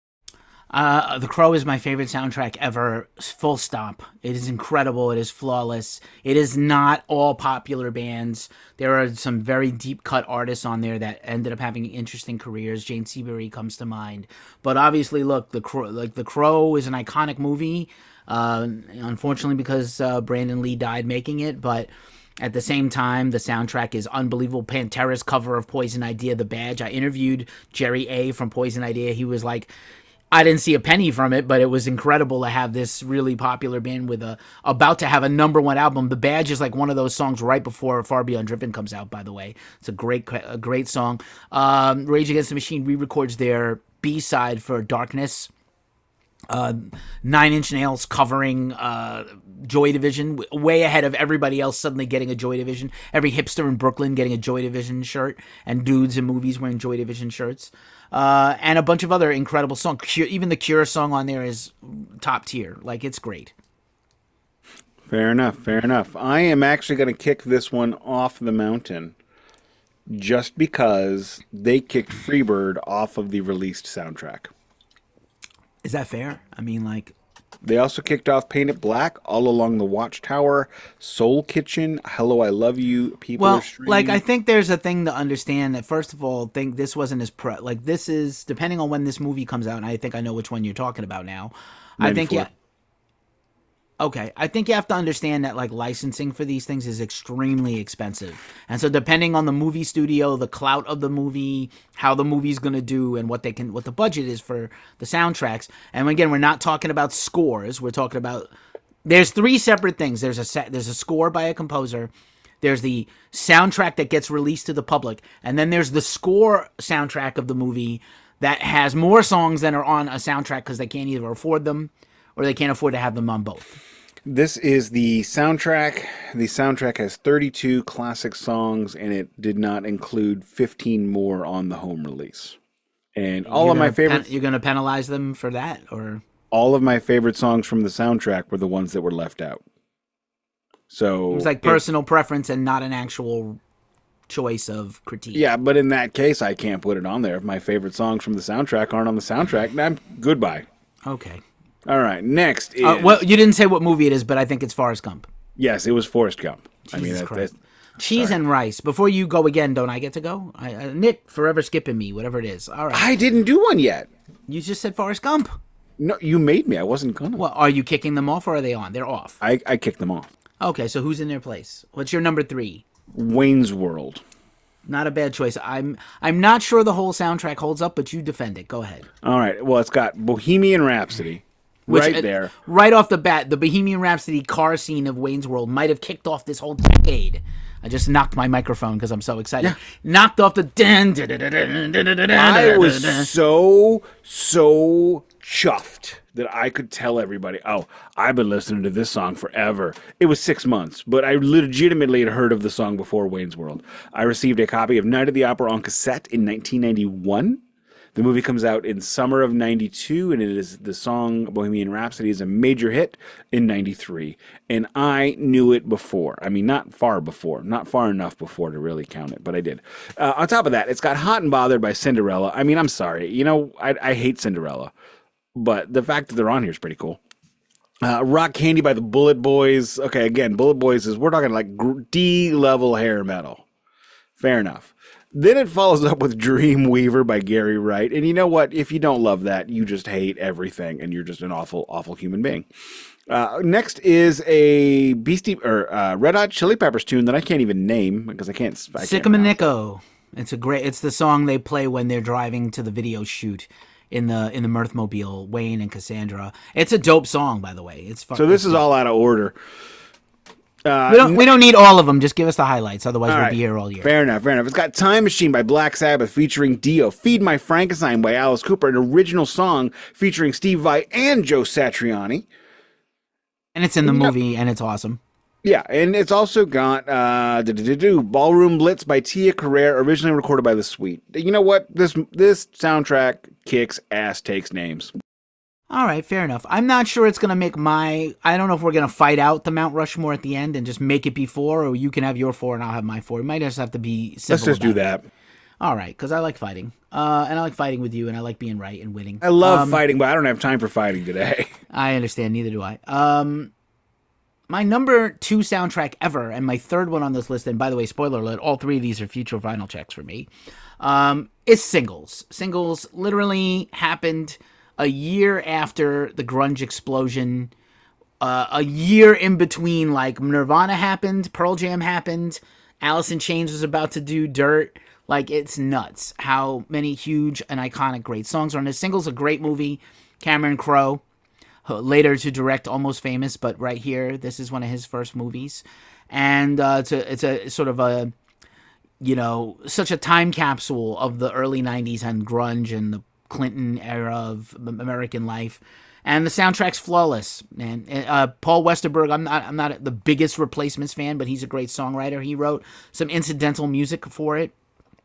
Uh, The Crow is my favorite soundtrack ever, full stop. It is incredible. It is flawless. It is not all popular bands. There are some very deep-cut artists on there that ended up having interesting careers. Jane Seabury comes to mind. But obviously, look, The Crow, like The Crow is an iconic movie, uh, unfortunately because uh, Brandon Lee died making it, but at the same time, the soundtrack is unbelievable. Pantera's cover of Poison Idea, The Badge. I interviewed Jerry A. from Poison Idea. He was like, I didn't see a penny from it, but it was incredible to have this really popular band with a about to have a number one album. The Badge is like one of those songs right before Far Beyond Driven comes out, by the way. It's a great a great song. Um, Rage Against the Machine re-records their B-side for Darkness. Uh, Nine Inch Nails covering uh, Joy Division, w- way ahead of everybody else suddenly getting a Joy Division. Every hipster in Brooklyn getting a Joy Division shirt, and dudes in movies wearing Joy Division shirts. Uh, and a bunch of other incredible songs. Cure, even the Cure song on there is top tier. Like, it's great. Fair enough, fair enough. I am actually going to kick this one off the mountain just because they kicked Freebird off of the released soundtrack. Is that fair? I mean, like... They also kicked off Paint It Black, All Along the Watchtower, Soul Kitchen, Hello, I Love You, People Well, Are Strange. like, I think there's a thing to understand that, first of all, think this wasn't as... Pre- like, this is... Depending on when this movie comes out, and I think I know which one you're talking about now. I think, yeah... Okay, I think you have to understand that, like, licensing for these things is extremely expensive. And so depending on the movie studio, the clout of the movie, how the movie's going to do, and what they can, what the budget is for the soundtracks. And again, we're not talking about scores. We're talking about, there's three separate things. There's a set, there's a score by a composer. There's the soundtrack that gets released to the public. And then there's the score soundtrack of the movie that has more songs than are on a soundtrack because they can't either afford them or they can't afford to have them on both. This is the soundtrack. The soundtrack has thirty-two classic songs, and it did not include fifteen more on the home release. And all You're of my gonna favorite, pen- you're going to penalize them for that, or all of my favorite songs from the soundtrack were the ones that were left out. So it was like it- personal preference and not an actual choice of critique. yeah, but in that case, I can't put it on there. If my favorite songs from the soundtrack aren't on the soundtrack, then I'm goodbye. Okay. All right, next is Uh, well, you didn't say what movie it is, but I think it's Forrest Gump. yes, it was Forrest Gump. I mean, Jesus that, Christ. that, Cheese and rice. Before you go again, don't I get to go? I, uh, Nick, forever skipping me, whatever it is. All right. I didn't do one yet. You just said Forrest Gump. No, you made me. I wasn't gonna. Well, are you kicking them off or are they on? They're off. I, I kicked them off. Okay, so who's in their place? What's your number three? Wayne's World. Not a bad choice. I'm I'm not sure the whole soundtrack holds up, but you defend it. Go ahead. All right. Well, it's got Bohemian Rhapsody, Which, right uh, there. right off the bat, the Bohemian Rhapsody car scene of Wayne's World might have kicked off this whole decade. I just knocked my microphone because I'm so excited. Yeah. Knocked off the. I was so, so chuffed that I could tell everybody, oh, I've been listening to this song forever. It was six months, but I legitimately had heard of the song before Wayne's World. I received a copy of Night at the Opera on cassette in nineteen ninety-one. The movie comes out in summer of ninety-two, and it is the song Bohemian Rhapsody is a major hit in ninety-three. And I knew it before. I mean, not far before, not far enough before to really count it, but I did. Uh, on top of that, it's got Hot and Bothered by Cinderella. I mean, I'm sorry. You know, I, I hate Cinderella, but the fact that they're on here is pretty cool. Uh, Rock Candy by the Bullet Boys. Okay, again, Bullet Boys is, we're talking like D-level hair metal. Fair enough. Then it follows up with Dreamweaver by Gary Wright. And you know what? If you don't love that, you just hate everything and you're just an awful, awful human being. Uh, next is a Beastie or uh, Red Hot Chili Peppers tune that I can't even name because I can't. I can't Sickamanico. It's a great. It's the song they play when they're driving to the video shoot in the in the Mirthmobile. Wayne and Cassandra. It's a dope song, by the way. It's fucking so this is dope. all out of order. Uh, we don't we don't need all of them. Just give us the highlights. Otherwise, all we'll right. be here all year. Fair enough. Fair enough. It's got Time Machine by Black Sabbath featuring Dio. Feed My Frankenstein by Alice Cooper, an original song featuring Steve Vai and Joe Satriani. And it's in the movie, and it's awesome. Yeah, and it's also got uh, Ballroom Blitz by Tia Carrere, originally recorded by The Sweet. You know what? This this soundtrack kicks ass, takes names. All right, fair enough. I'm not sure it's going to make my... I don't know if we're going to fight out the Mount Rushmore at the end and just make it be four, or you can have your four and I'll have my four. It might just have to be simple. Let's just do about that. it. All right, because I like fighting. Uh, and I like fighting with you, and I like being right and winning. I love um, fighting, but I don't have time for fighting today. I understand. Neither do I. Um, my number two soundtrack ever, and my third one on this list, and by the way, spoiler alert, all three of these are future vinyl checks for me, um, is Singles. Singles literally happened a year after the grunge explosion, uh, a year in between, like, Nirvana happened, Pearl Jam happened, Alice in Chains was about to do Dirt. Like, it's nuts how many huge and iconic great songs are on this. Singles, a great movie. Cameron Crowe, later to direct Almost Famous, but right here, this is one of his first movies. And uh, it's a it's a sort of a, you know, such a time capsule of the early nineties and grunge and the Clinton era of American life, and the soundtrack's flawless. And uh, Paul Westerberg, I'm not I'm not the biggest Replacements fan, but he's a great songwriter. He wrote some incidental music for it.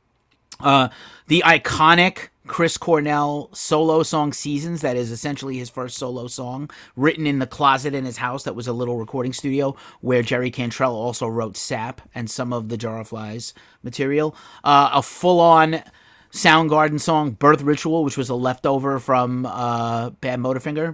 Uh, the iconic Chris Cornell solo song Seasons, that is essentially his first solo song, written in the closet in his house that was a little recording studio where Jerry Cantrell also wrote Sap and some of the Jar of Flies material. Uh, a full-on Soundgarden song, Birth Ritual, which was a leftover from uh, Bad Motorfinger.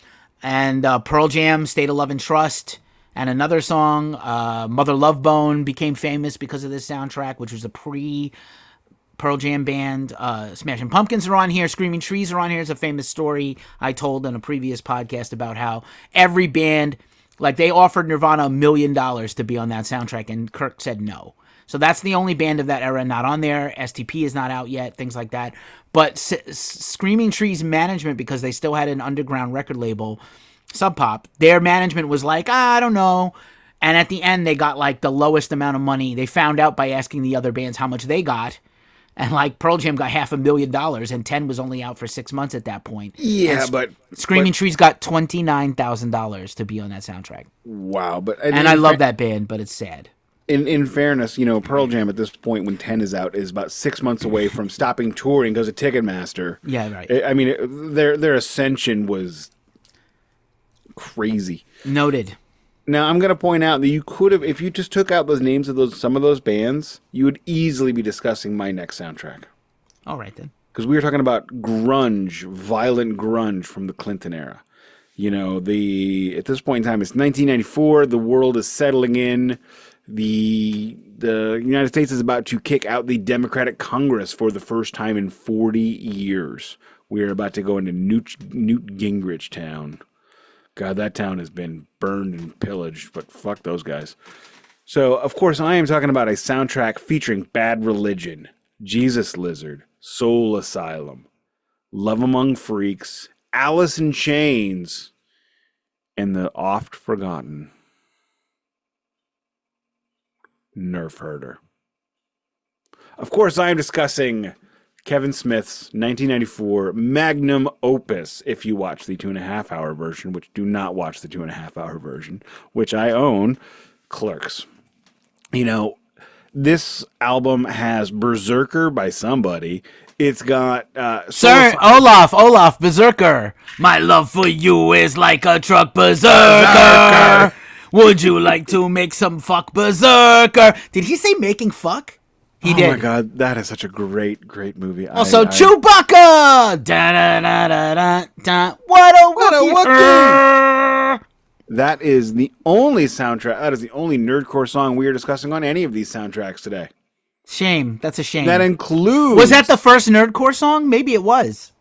And uh, Pearl Jam, State of Love and Trust. And another song, uh, Mother Love Bone, became famous because of this soundtrack, which was a pre- Pearl Jam band. uh, Smashing Pumpkins are on here. Screaming Trees are on here. It's a famous story I told in a previous podcast about how every band, like, they offered Nirvana a million dollars to be on that soundtrack, and Kirk said no. So that's the only band of that era not on there. S T P is not out yet, things like that. But S- S- Screaming Trees management, because they still had an underground record label, Sub Pop, their management was like, ah, I don't know. And at the end, they got like the lowest amount of money. They found out by asking the other bands how much they got. And like Pearl Jam got half a million dollars, and ten was only out for six months at that point. Yeah, and but Screaming but, Trees got twenty-nine thousand dollars to be on that soundtrack. Wow, but and, and I love fa- that band, but it's sad. In in fairness, you know, Pearl Jam at this point, when ten is out, is about six months away from stopping touring because of Ticketmaster. Yeah, right. I mean, it, their their ascension was crazy. Noted. Now, I'm going to point out that you could have, if you just took out those names of those some of those bands, you would easily be discussing my next soundtrack. All right, then. Because we were talking about grunge, violent grunge from the Clinton era. You know, the at this point in time, it's nineteen ninety-four. The world is settling in. The the United States is about to kick out the Democratic Congress for the first time in forty years. We are about to go into Newt, Newt Gingrich town. God, that town has been burned and pillaged, but fuck those guys. So, of course, I am talking about a soundtrack featuring Bad Religion, Jesus Lizard, Soul Asylum, Love Among Freaks, Alice in Chains and the oft forgotten Nerf Herder. Of course, I am discussing Kevin Smith's nineteen ninety-four magnum opus, if you watch the two and a half hour version, which do not watch the two and a half hour version, which I own, Clerks. You know, this album has Berserker by somebody. It's got uh, Sir Olaf, Olaf, Berserker. My love for you is like a truck berserker. berserker. Would you like to make some fuck berserker? Did he say making fuck? He oh did. my god, that is such a great, great movie. Also, I, I, Chewbacca. Da, da, da, da, da, da. What a what Wookiee. a Wookiee. That is the only soundtrack. That is the only nerdcore song we are discussing on any of these soundtracks today. Shame. That's a shame. That includes. Was that the first nerdcore song? Maybe it was.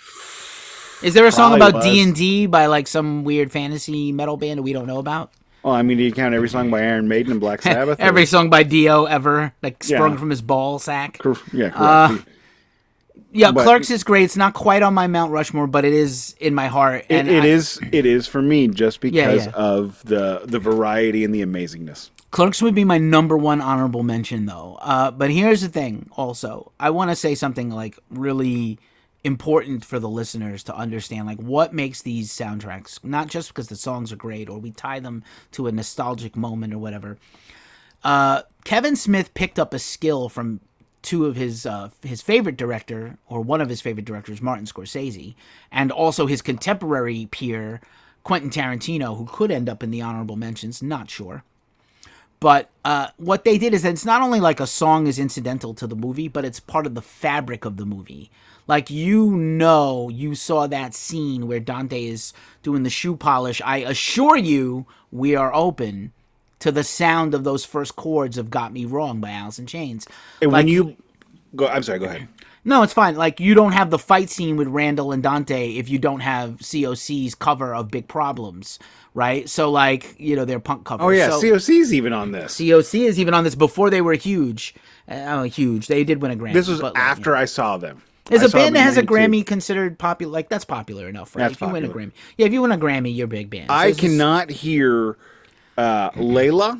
Is there a song Probably about was. D and D by like some weird fantasy metal band that we don't know about? Well, I mean, do you count every song by Iron Maiden and Black Sabbath? Every or? song by Dio ever, like sprung Yeah. from his ball sack. Cor- Yeah, correct. Uh, Yeah, But- Clerks is great. It's not quite on my Mount Rushmore, but it is in my heart. it, And it I- is. It is for me just because yeah. of the the variety and the amazingness. Clerks would be my number one honorable mention, though. Uh, but here's the thing. Also, I want to say something like really important for the listeners to understand, like what makes these soundtracks, not just because the songs are great or we tie them to a nostalgic moment or whatever. Uh, Kevin Smith picked up a skill from two of his uh, his favorite director, or one of his favorite directors, Martin Scorsese, and also his contemporary peer, Quentin Tarantino, who could end up in the honorable mentions, not sure. But uh, what they did is that it's not only like a song is incidental to the movie, but it's part of the fabric of the movie. Like, you know, you saw that scene where Dante is doing the shoe polish. I assure you, we are open to the sound of those first chords of Got Me Wrong by Alice in Chains. And Like, when you go, I'm sorry. Go ahead. no, it's fine. Like, you don't have the fight scene with Randall and Dante if you don't have C O C's cover of Big Problems, right? So, like, you know, their punk cover. Oh yeah, so, C O C's even on this. C O C is even on this before they were huge. Uh, huge. They did win a Grammy. This was but, like, after you know. I saw them. Is I a saw band them that has a in ninety-two. Grammy considered popular? Like, that's popular enough, right? That's if you win a popular. Grammy. Yeah, if you win a Grammy, you're a big band. So I this is- cannot hear uh, Layla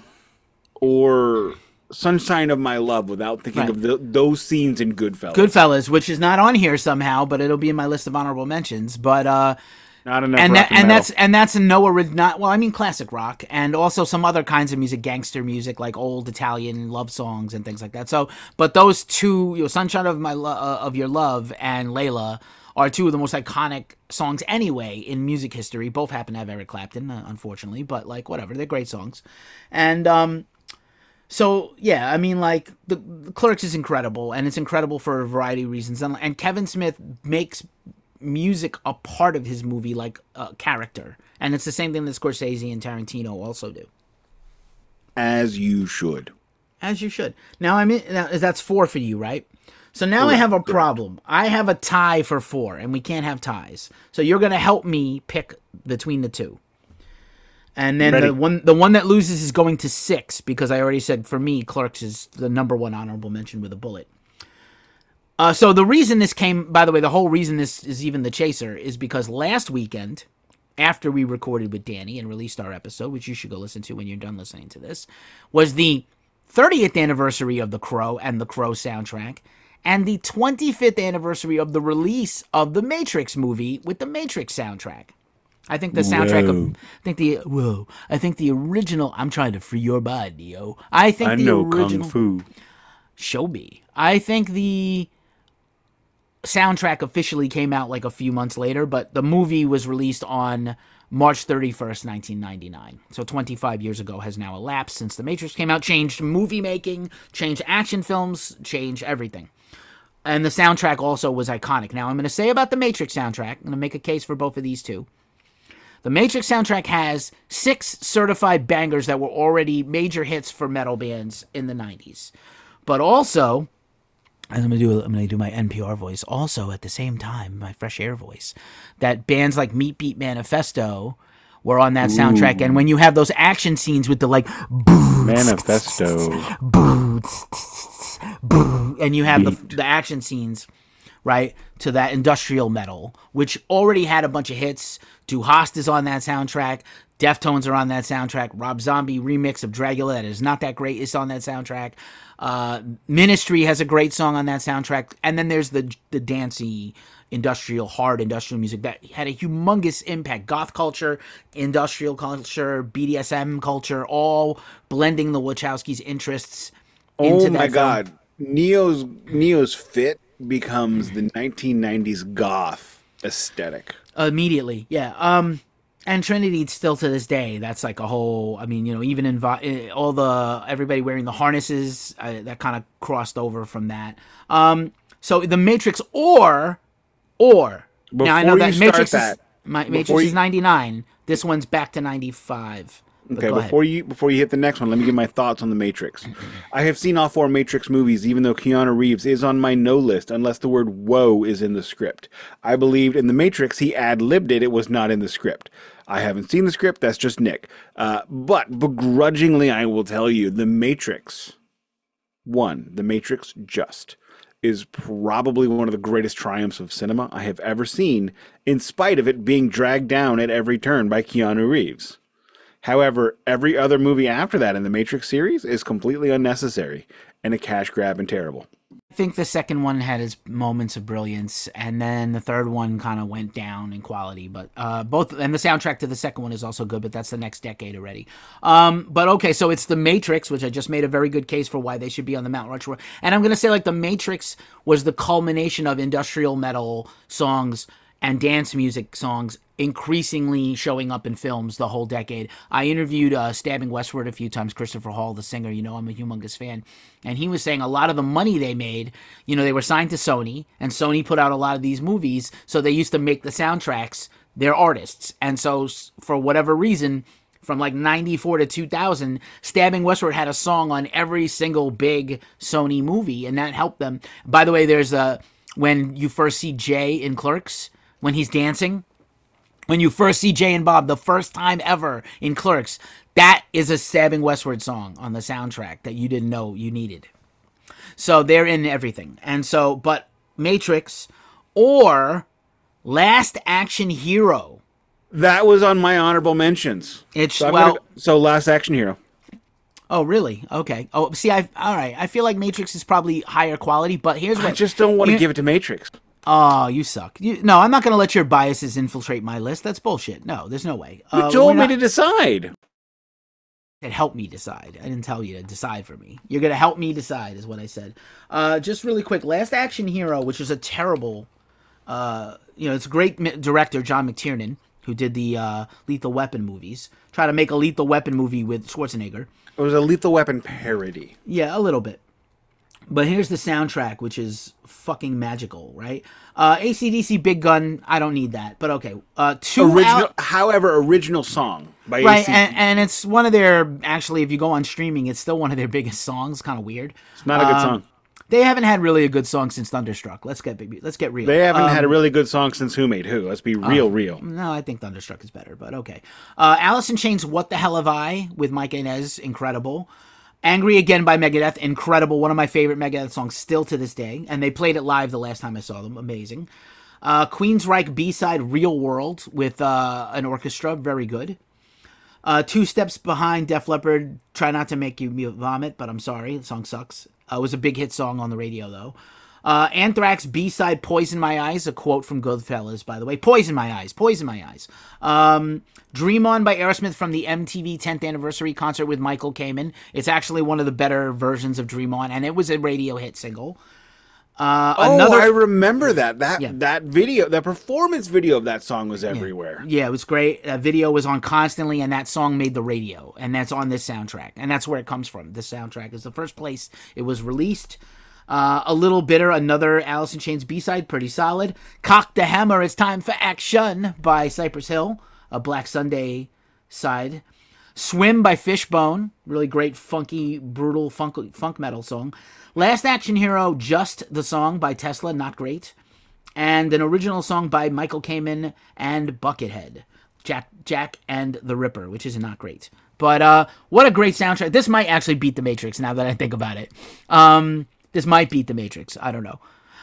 or Sunshine of My Love without thinking Right. of the, those scenes in Goodfellas. Goodfellas, which is not on here somehow, but it'll be in my list of honorable mentions. But uh, Not enough and rock that, and metal. that's and that's no original. Well, I mean classic rock, and also some other kinds of music, gangster music, like old Italian love songs and things like that. So, but those two, you know, "Sunshine of My Lo- uh, of Your Love" and "Layla" are two of the most iconic songs anyway in music history. Both happen to have Eric Clapton, uh, unfortunately, but like whatever, they're great songs. And um, so yeah, I mean, like the, the Clerks is incredible, and it's incredible for a variety of reasons. And, and Kevin Smith makes music a part of his movie, like a uh, character, and it's the same thing that Scorsese and Tarantino also do. As you should. As you should. Now I mean, now, that's four for you, right? So now I have a problem. I have a tie for four, and we can't have ties. So you're going to help me pick between the two. And then Ready. the one the one that loses is going to six, because I already said for me, Clerks is the number one honorable mention with a bullet. Uh, so the reason this came, by the way, the whole reason this is even the chaser is because last weekend, after we recorded with Danny and released our episode, which you should go listen to when you're done listening to this, was the thirtieth anniversary of The Crow and The Crow soundtrack, and the twenty-fifth anniversary of the release of the Matrix movie with the Matrix soundtrack. I think the soundtrack Whoa. of, I think the, whoa, I think the original, I'm trying to free your body, yo. I think I the know original, Kung Fu. show me. I think the soundtrack officially came out like a few months later, but the movie was released on March thirty-first, nineteen ninety-nine. So twenty-five years ago has now elapsed since The Matrix came out, changed movie making, changed action films, changed everything. And the soundtrack also was iconic. Now, I'm going to say about the Matrix soundtrack, I'm going to make a case for both of these two. The Matrix soundtrack has six certified bangers that were already major hits for metal bands in the nineties. But also, I'm gonna do I'm gonna do my N P R voice. Also, at the same time, my Fresh Air voice, that bands like Meat Beat Manifesto were on that soundtrack. And when you have those action scenes with the like, Manifesto. and you have the the action scenes, right? to that industrial metal, which already had a bunch of hits. Du Hast is on that soundtrack. Deftones are on that soundtrack. Rob Zombie remix of Dragula that is not that great is on that soundtrack. Uh, Ministry has a great song on that soundtrack. And then there's the the dancey industrial, hard industrial music that had a humongous impact. Goth culture, industrial culture, B D S M culture, all blending the Wachowskis' interests into Oh my that film. God. Neo's Neo's fit becomes the nineteen nineties goth aesthetic. Immediately, yeah. Um, and Trinity still to this day, that's like a whole. I mean, you know, even in vi- all the everybody wearing the harnesses, uh, that kind of crossed over from that. Um, so the Matrix, or or Before now I know you that start Matrix that, is my, before Matrix you- is ninety-nine. This one's back to ninety-five. But Okay, go before ahead. you before you hit the next one, let me give my thoughts on the Matrix. I have seen all four Matrix movies, even though Keanu Reeves is on my no list, unless the word "whoa" is in the script. I believed in the Matrix he ad-libbed it; it was not in the script. I haven't seen the script. That's just Nick. Uh, but begrudgingly, I will tell you, the Matrix one, the Matrix Just, is probably one of the greatest triumphs of cinema I have ever seen, in spite of it being dragged down at every turn by Keanu Reeves. However, every other movie after that in the Matrix series is completely unnecessary and a cash grab and terrible. I think the second one had its moments of brilliance, and then the third one kind of went down in quality. But uh, both, and the soundtrack to the second one is also good, but that's the next decade already. Um, but okay, so it's the Matrix, which I just made a very good case for why they should be on the Mount Rushmore. And I'm gonna say like the Matrix was the culmination of industrial metal songs and dance music songs increasingly showing up in films the whole decade. I interviewed uh, Stabbing Westward a few times, Christopher Hall, the singer. You know, I'm a humongous fan. And he was saying a lot of the money they made, you know, they were signed to Sony, and Sony put out a lot of these movies, so they used to make the soundtracks their artists. And so for whatever reason, from like ninety-four to two thousand, Stabbing Westward had a song on every single big Sony movie, and that helped them. By the way, there's a, when you first see Jay in Clerks, when he's dancing, when you first see Jay and Bob, the first time ever in Clerks, that is a Stabbing Westward song on the soundtrack that you didn't know you needed. So they're in everything. And so, but Matrix or Last Action Hero. That was on my honorable mentions. It's, So, I'm well, gonna- so Last Action Hero. oh, really? Okay. Oh, see, I, all right. I feel like Matrix is probably higher quality, but here's what. I just don't want to you- give it to Matrix. Oh, you suck. You, no, I'm not going to let your biases infiltrate my list. That's bullshit. No, there's no way. You Uh, told we're me not- to decide. It helped me decide. I didn't tell you to decide for me. You're gonna help me decide, is what I said. Uh, just really quick, Last Action Hero, which is a terrible, uh, you know, it's a great mi- director, John McTiernan, who did the uh, Lethal Weapon movies. Try to make a Lethal Weapon movie with Schwarzenegger. It was a Lethal Weapon parody. Yeah, a little bit. But here's the soundtrack, which is fucking magical, right? Uh, A C D C Big Gun, I don't need that, but okay. Uh, two Original, out- however, original song by Right, A C. and, and it's one of their, actually, if you go on streaming, it's still one of their biggest songs. Kind of weird. It's not a good Um, song. They haven't had really a good song since Thunderstruck. Let's get let's get real. They haven't Um, had a really good song since Who Made Who. Let's be real, real. No, I think Thunderstruck is better, but okay. Uh, Alice in Chains, What the Hell Have I? With Mike Inez, incredible. Angry Again by Megadeth, incredible. One of my favorite Megadeth songs still to this day. And they played it live the last time I saw them. Amazing. Uh, Queensryche B-side, Real World, with uh, an orchestra. Very good. Uh, Two Steps Behind, Def Leppard, Try Not to Make You Vomit, but I'm sorry, the song sucks. Uh, it was a big hit song on the radio, though. Uh, Anthrax B-side, Poison My Eyes, a quote from Goodfellas, by the way. Poison My Eyes, Poison My Eyes. Um, Dream On by Aerosmith from the M T V tenth anniversary concert with Michael Kamen. It's actually one of the better versions of Dream On, and it was a radio hit single. Uh, Oh, another, I remember that. That Yeah. that video, that performance video of that song was everywhere. Yeah, it was great. That video was on constantly, and that song made the radio, and that's on this soundtrack, and that's where it comes from. This soundtrack is the first place it was released. Uh, a Little Bitter, another Alice in Chains B-side, pretty solid. Cock the Hammer, It's Time for Action by Cypress Hill, a Black Sunday side. Swim by Fishbone, really great, funky, brutal funk, funk metal song. Last Action Hero, Just the Song by Tesla, not great. And an original song by Michael Kamen and Buckethead, Jack Jack and the Ripper, which is not great. But uh, what a great soundtrack. This might actually beat The Matrix now that I think about it. Um, this might beat The Matrix. I don't know.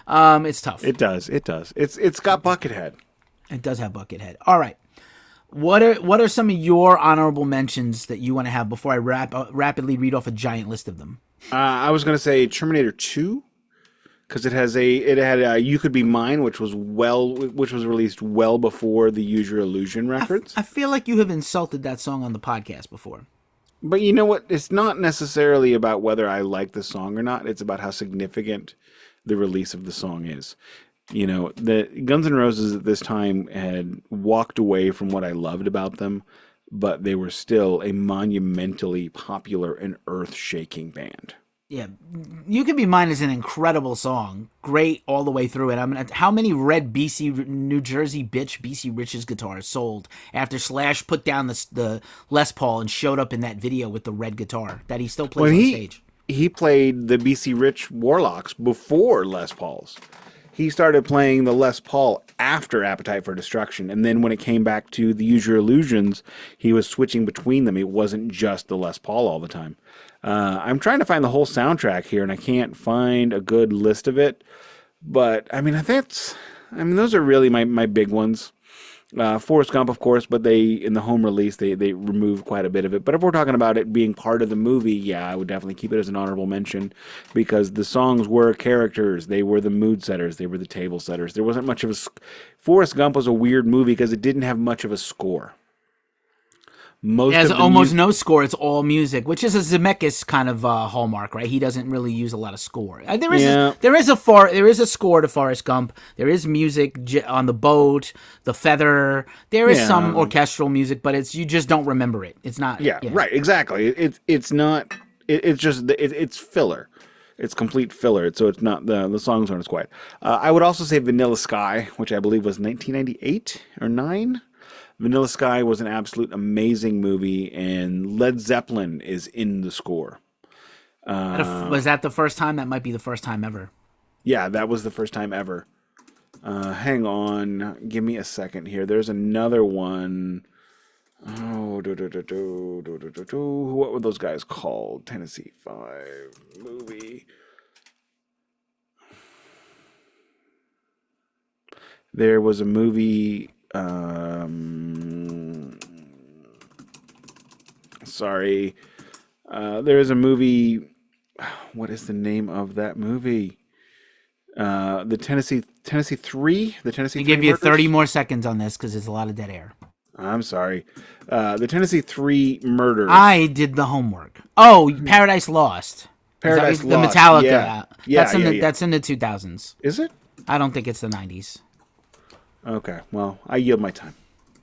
Um, it's tough. It does. It does. It's it's got Buckethead. It does have Buckethead. All right. What are what are some of your honorable mentions that you want to have before I rap, uh, rapidly read off a giant list of them? Uh, I was going to say Terminator two, because it has a it had a You Could Be Mine, which was well which was released well before the Use Your Illusion records. I, f- I feel like you have insulted that song on the podcast before. But you know what? It's not necessarily about whether I like the song or not. It's about how significant the release of the song is. You know, the Guns N' Roses at this time had walked away from what I loved about them, but they were still a monumentally popular and earth-shaking band. Yeah, You Could Be Mine is an incredible song. Great all the way through it. I mean, how many red B C New Jersey bitch B C Rich's guitars sold after Slash put down the, the Les Paul and showed up in that video with the red guitar that he still plays Well, on he, stage? He played the B C Rich Warlocks before Les Pauls. He started playing the Les Paul after Appetite for Destruction, and then when it came back to the Use Your Illusions, he was switching between them. It wasn't just the Les Paul all the time. Uh, I'm trying to find the whole soundtrack here, and I can't find a good list of it. But I mean, that's I mean, those are really my, my big ones. Uh, Forrest Gump, of course, but they in the home release they they removed quite a bit of it. But if we're talking about it being part of the movie, yeah, I would definitely keep it as an honorable mention because the songs were characters, they were the mood setters, they were the table setters. There wasn't much of a Forrest Gump was a weird movie because it didn't have much of a score. Most it has of the almost mu- no score. It's all music, which is a Zemeckis kind of uh, hallmark, right? He doesn't really use a lot of score. Uh, there is Yeah. a, there is a far there is a score to Forrest Gump. There is music j- on the boat, the feather. There is Yeah. some orchestral music, but it's you just don't remember it. It's not. Yeah, right, exactly. It, it it's not. It, it's just it, it's filler. It's complete filler. So it's not the the songs aren't as quiet. Uh, I would also say Vanilla Sky, which I believe was nineteen ninety-eight or nine. Vanilla Sky was an absolute amazing movie, and Led Zeppelin is in the score. Uh, Was that the first time? That might be the first time ever. yeah, that was the first time ever. Uh, hang on, give me a second here. There's another one. Oh, do, do, do, do, do, do, do, do. What were those guys called? Tennessee Five movie. There was a movie. Um, sorry. Uh, there is a movie. What is the name of that movie? Uh, the Tennessee Tennessee Three. The Tennessee. I Three give you Murders? thirty more seconds on this because there's a lot of dead air. I'm sorry. Uh, the Tennessee Three Murders. I did the homework. Oh, Paradise Lost. Paradise Is that- Lost. The Metallica. Yeah. Yeah, That's in yeah, the yeah. that's in the two thousands. Is it? I don't think it's the nineties. Okay. Well, I yield my time.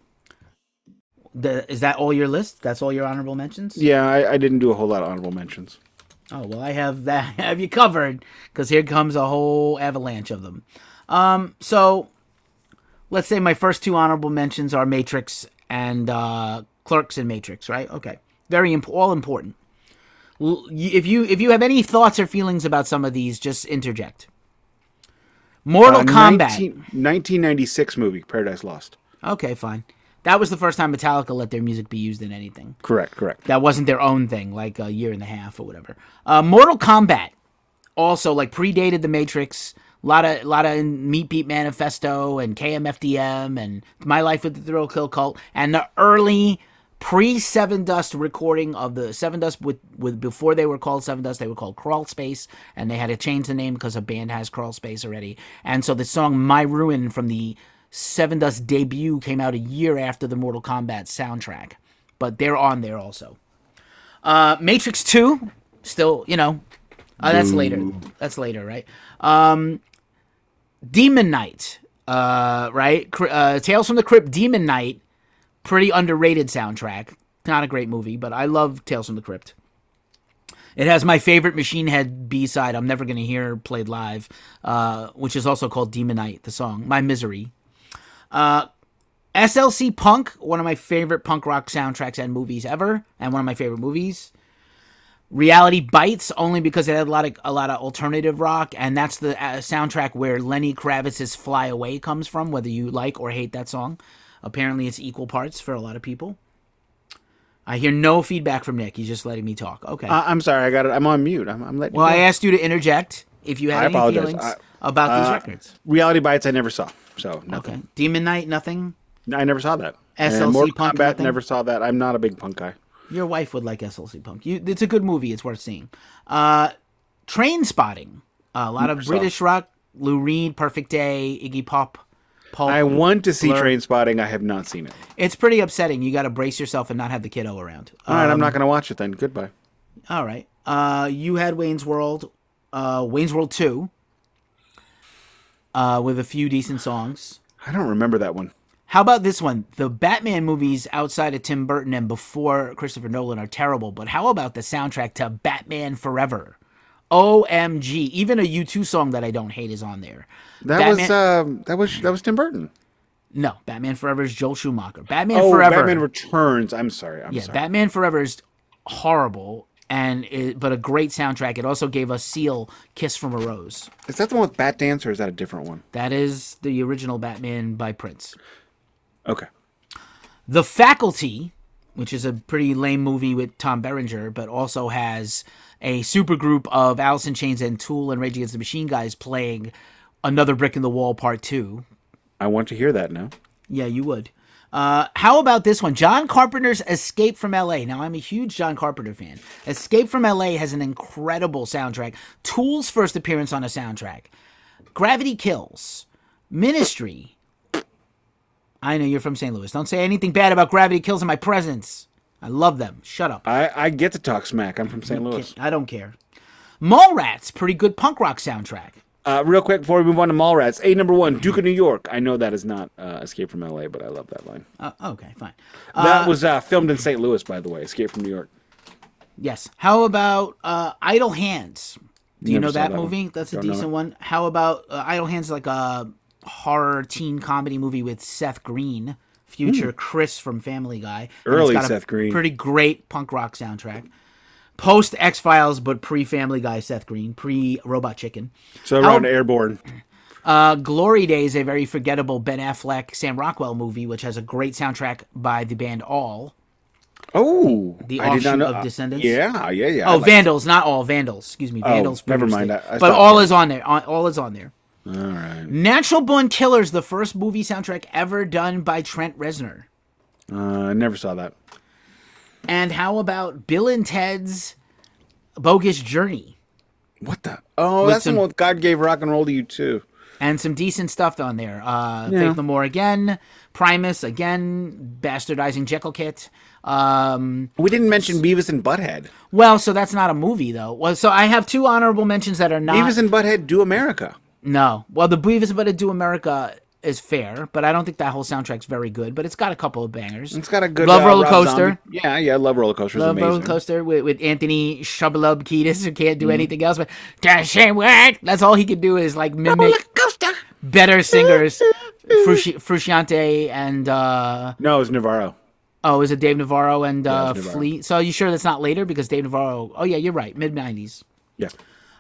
The, is that all your list? That's all your honorable mentions? Yeah, I, I didn't do a whole lot of honorable mentions. Oh well, I have that. I have you covered because here comes a whole avalanche of them. Um, so let's say my first two honorable mentions are Matrix and uh, Clerks and Matrix, right? Okay, very imp- all important. L- y- If you if you have any thoughts or feelings about some of these, just interject. Mortal Uh, Kombat. nineteen nineteen ninety-six movie, Paradise Lost. Okay, fine. That was the first time Metallica let their music be used in anything. Correct, correct. That wasn't their own thing, like a year and a half or whatever. Uh, Mortal Kombat also like predated the Matrix. A lot of lot of Meat Beat Manifesto and K M F D M and My Life with the Thrill Kill Cult and the early pre Seven Dust recording of the Seven Dust with, with before they were called Seven Dust, they were called Crawl Space, and they had to change the name because a band has Crawl Space already. And so the song My Ruin from the Seven Dust debut came out a year after the Mortal Kombat soundtrack, but they're on there also. Uh, Matrix two, still, you know, uh, that's later. That's later, right? Um, Demon Knight, uh, right? Cr- uh, Tales from the Crypt, Demon Knight, pretty underrated soundtrack. Not a great movie, but I love Tales from the Crypt. It has my favorite Machine Head B-side I'm never going to hear played live, uh, which is also called Demon Knight, the song, My Misery. Uh, S L C Punk, one of my favorite punk rock soundtracks and movies ever, and one of my favorite movies. Reality Bites, only because it had a lot of a lot of alternative rock, and that's the uh, soundtrack where Lenny Kravitz's "Fly Away" comes from. Whether you like or hate that song, apparently it's equal parts for a lot of people. I hear no feedback from Nick. He's just letting me talk. Okay. Uh, I'm sorry, I got it. I'm on mute. I'm, I'm letting. Well, you I go. asked you to interject, if you had I any apologize. feelings I- about these uh, records. Reality Bites I never saw, so nothing. Okay. Demon Knight, nothing. I never saw that. S L C And Mortal Punk, Kombat, nothing? never saw that. I'm not a big punk guy. Your wife would like S L C Punk. You, it's a good movie. It's worth seeing. Uh, Train Spotting. A lot of Never saw. British rock. Lou Reed, Perfect Day, Iggy Pop. Paul. I want to see Blur. Train Spotting. I have not seen it. It's pretty upsetting. You got to brace yourself and not have the kiddo around. All right, I'm Um, not going to watch it then. Goodbye. All right. Uh, you had Wayne's World. Uh, Wayne's World two. Uh, with a few decent songs. I don't remember that one. How about this one? The Batman movies outside of Tim Burton and before Christopher Nolan are terrible, but how about the soundtrack to Batman Forever? O M G. Even a U two song that I don't hate is on there. That Batman- was um, that was that was Tim Burton. No, Batman Forever is Joel Schumacher. Batman Oh, Forever. Batman Returns. I'm sorry. I'm yeah, sorry. Batman Forever is horrible, and it, but a great soundtrack. It also gave us Seal, Kiss from a Rose. Is that the one with Bat Dance or is that a different one? That is the original Batman by Prince. Okay. The Faculty, which is a pretty lame movie with Tom Berenger, but also has a supergroup of Alice in Chains and Tool and Rage Against the Machine guys playing Another Brick in the Wall Part two. I want to hear that now. Yeah, you would. Uh, how about this one? John Carpenter's Escape from L A. Now, I'm a huge John Carpenter fan. Escape from L A has an incredible soundtrack. Tool's first appearance on a soundtrack. Gravity Kills. Ministry. I know you're from Saint Louis. Don't say anything bad about Gravity Kills in my presence. I love them. Shut up. I, I get to talk smack. I'm from Saint Louis. I don't care. Mallrats. Pretty good punk rock soundtrack. Uh, real quick before we move on to Mallrats, A number one, Duke of New York. I know that is not uh, Escape from L A, but I love that line. Uh, okay, fine. That Uh, was uh, filmed in Saint Louis, by the way. Escape from New York. Yes. How about uh, Idle Hands? Do you Never know saw that, that one. movie? That's a Don't know decent it. one. How about uh, Idle Hands? Is like a horror teen comedy movie with Seth Green, future Chris from Family Guy. And it's Hmm. Early got a Seth Green. Pretty great punk rock soundtrack. Post X Files, but pre Family Guy Seth Green, pre Robot Chicken. So How- around Airborne. Uh, Glory Days, a very forgettable Ben Affleck, Sam Rockwell movie, which has a great soundtrack by the band All. Oh, The I did not offshoot know. of Descendants? Yeah, yeah, yeah. I Oh, like- Vandals, not All, Vandals. Excuse me, Vandals. never produced mind, it. I- I but stopped All there. is on there. All all is on there. All right. Natural Born Killers, the first movie soundtrack ever done by Trent Reznor. Uh, I never saw that. And how about Bill and Ted's Bogus Journey? What the? Oh, With that's some- the one with God Gave Rock and Roll to You Too. And some decent stuff on there. Uh, Yeah. Faith No More again. Primus again. Bastardizing Jekyll Kit. Um, We didn't mention Beavis and Butthead. well, so that's not a movie, though. Well, so I have two honorable mentions that are not. Beavis and Butthead Do America. No. Well, the Beavis and Butthead Do America is fair, but I don't think that whole soundtrack's very good. But it's got a couple of bangers. It's got a good Love uh, Roller Rob Coaster. Zombie- Yeah, yeah, Love Roller Coaster is Love amazing. Roller Coaster with, with Anthony Shabalub Kiedis, who can't do anything else but that same word. That's all he can do is like mimic better singers, Frusci- Frusciante and uh, No, it was Navarro. oh, is it Dave Navarro and Yeah, uh, it's Navarro. Flea? So are you sure that's not later because Dave Navarro? Oh yeah, you're right, mid nineties. Yeah.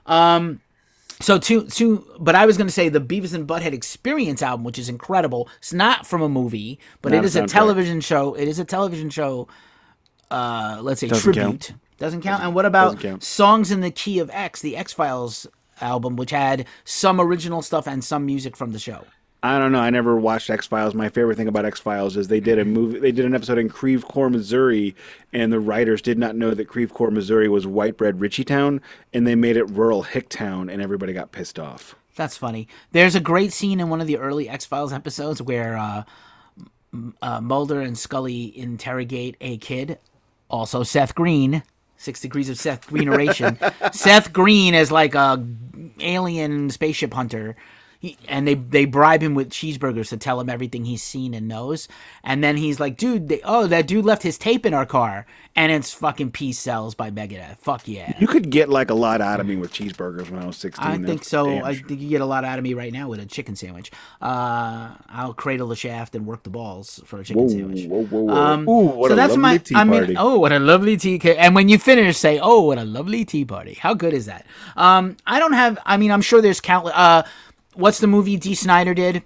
So two, two, but I was going to say the Beavis and Butthead Experience album, which is incredible. It's not from a movie, but Not it a is a soundtrack. television show. It is a television show. Uh, let's say Doesn't tribute. count. Doesn't count. And what about doesn't count. Songs in the Key of X, the X Files album, which had some original stuff and some music from the show? I don't know. I never watched X Files. My favorite thing about X Files is they did a movie. They did an episode in Creve Coeur, Missouri, and the writers did not know that Creve Coeur, Missouri was white bread Richie Town, and they made it rural Hicktown, and everybody got pissed off. That's funny. There's a great scene in one of the early X Files episodes where uh, M- uh, Mulder and Scully interrogate a kid, also Seth Green. Six Degrees of Seth Greeneration. Seth Green is like a alien spaceship hunter. He, and they they bribe him with cheeseburgers to tell him everything he's seen and knows. And then he's like, dude, they, oh, that dude left his tape in our car. And it's fucking Peace Sells by Megadeth. Fuck yeah. You could get like a lot out of me with cheeseburgers when I was sixteen. I though. think so. Damn. I think you get a lot out of me right now with a chicken sandwich. Uh, I'll cradle the shaft and work the balls for a chicken Whoa, sandwich. whoa, whoa, whoa. Um, Ooh, what so a that's lovely my. tea I mean, party. oh, what a lovely tea. ca- And when you finish, say, "Oh, what a lovely tea party." How good is that? Um, I don't have. I mean, I'm sure there's countless. Uh, what's the movie D. Snyder did?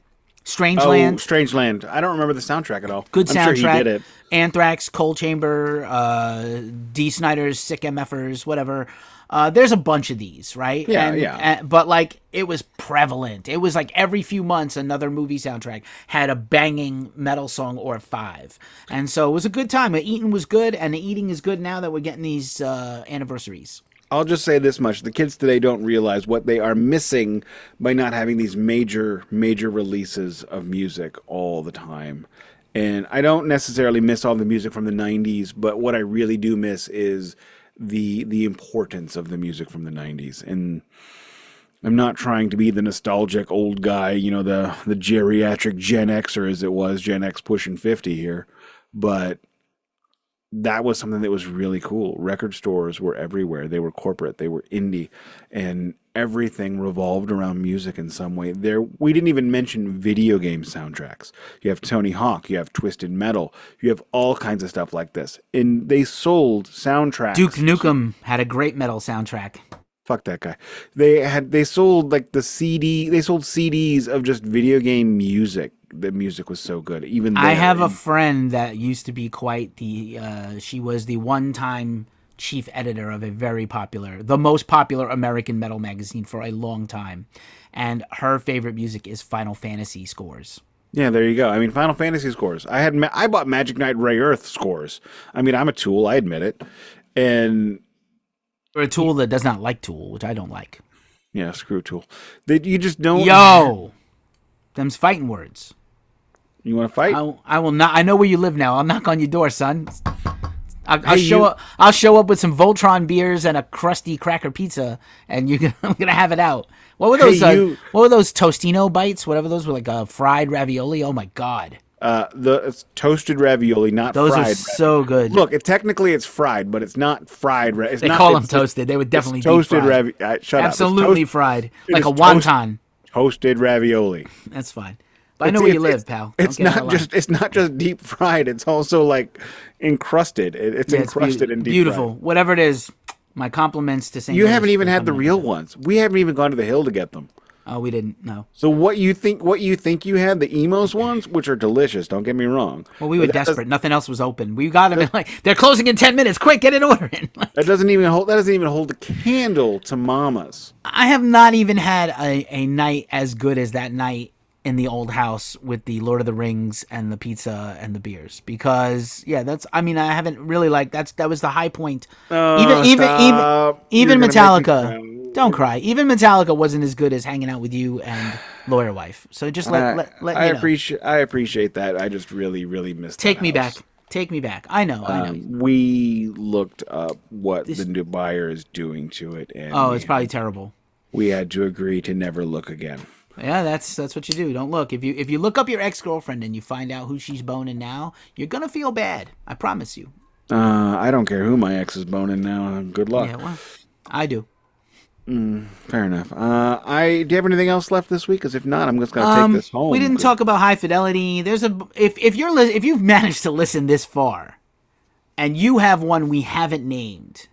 Oh, Strangeland, Strangeland. I don't remember the soundtrack at all. good I'm sure he soundtrack. did it. Anthrax, Cold Chamber, uh, D. Snyder's Sick MFers, whatever. Uh, there's a bunch of these, right? Yeah, And, yeah. and but like it was prevalent. It was like every few months another movie soundtrack had a banging metal song or five, and so it was a good time. The eating was good, and the eating is good now that we're getting these uh, anniversaries. I'll just say this much. The kids today don't realize what they are missing by not having these major, major releases of music all the time. And I don't necessarily miss all the music from the nineties, but what I really do miss is the the importance of the music from the nineties. And I'm not trying to be the nostalgic old guy, you know, the the geriatric Gen Xer as it was, Gen X pushing fifty here, but that was something that was really cool. Record stores were everywhere. They were corporate, they were indie, and everything revolved around music in some way. There, we didn't even mention video game soundtracks. You have Tony Hawk, you have Twisted Metal, you have all kinds of stuff like this, and they sold Duke soundtracks. Nukem had a great metal soundtrack. Fuck that guy. They had they sold like the C D. They sold C Ds of just video game music. The music was so good. Even I there, have a and friend that used to be quite the. Uh, she was the one-time chief editor of a very popular, the most popular American metal magazine for a long time, and her favorite music is Final Fantasy scores. yeah, there you go. I mean, Final Fantasy scores. I had ma- I bought Magic Knight Ray Earth scores. I mean, I'm a tool. I admit it. And Or a Tool that does not like Tool, which I don't like. yeah, screw tool. That you just don't. Yo, them's fighting words. You want to fight? I, I will not. I know where you live now. I'll knock on your door, son. I'll, I'll Hey, show you- up. I'll show up with some Voltron beers and a crusty cracker pizza, and you I'm gonna have it out. What were those? Hey, uh, you- what were those Tostino bites? Whatever those were, like uh, fried ravioli. Oh my god, Uh, the it's toasted ravioli, not those fried. are so good. Look, it technically it's fried, but it's not fried. Ra- It's they not, call them it's just- toasted. They would definitely it's be toasted fried. ravioli. Uh, shut Absolutely up. It's toast- fried, it like is a toast- wonton. toasted ravioli. That's fine. But I know It's- where you it's- live, pal. Don't It's get out of not line. just it's not just deep fried. It's also like encrusted. It, it's Yeah, it's encrusted beau- in deep beautiful. fried. Whatever it is, my compliments to Saint You Louis haven't even for had the coming real up with ones. We haven't even gone to the hill to get them. that. Oh, we didn't. No. So what you think? What you think you had? The Emos ones, which are delicious. Don't get me wrong. Well, we were But that desperate. Nothing else was open. We got them. Like they're closing in ten minutes. Quick, get an order in. Like, That doesn't even hold. That doesn't even hold a candle to Mama's. I have not even had a, a night as good as that night in the old house with the Lord of the Rings and the pizza and the beers. Because yeah, that's. I mean, I haven't really like that's that was the high point. Oh, even even stop. even even You're gonna make me Metallica. cry. Don't cry. Even Metallica wasn't as good as hanging out with you and Lawyer Wife. So just let I, let, let I me know. appreciate. I appreciate that. I just really, really missed. Take that me house. back. Take me back. I know. I know. Um, we looked up what This- the new buyer is doing to it, and Oh, we, it's probably terrible. we had to agree to never look again. Yeah, that's that's what you do. Don't look. If you if you look up your ex girlfriend and you find out who she's boning now, you're gonna feel bad. I promise you. Uh, I don't care who my ex is boning now. Good luck. Yeah, well, I do. Fair enough. Uh, I do you have anything else left this week? Because if not, I'm just gonna Um, take this home. we didn't talk about high fidelity. There's a if if you're li- if you've managed to listen this far, and you have one we haven't named.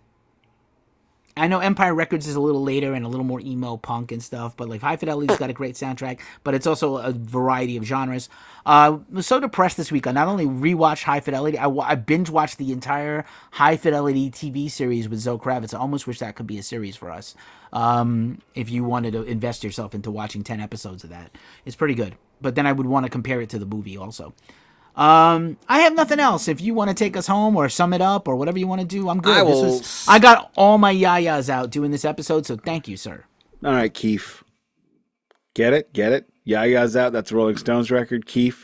I know Empire Records is a little later and a little more emo punk and stuff, but like High Fidelity's got a great soundtrack, but it's also a variety of genres. Uh, I was so depressed this week. I not only rewatched High Fidelity, I, wa- I binge watched the entire High Fidelity T V series with Zoe Kravitz. I almost wish that could be a series for us. Um, if you wanted to invest yourself into watching ten episodes of that, it's pretty good. But then I would want to compare it to the movie also. Um, I have nothing else. If you want to take us home or sum it up or whatever you want to do, I'm good. I This will was- s- I got all my yayas out doing this episode, so thank you, sir. All right, Keith. Get it? Get it? Yeah, Ya's out. That's a Rolling Stones record. Keith.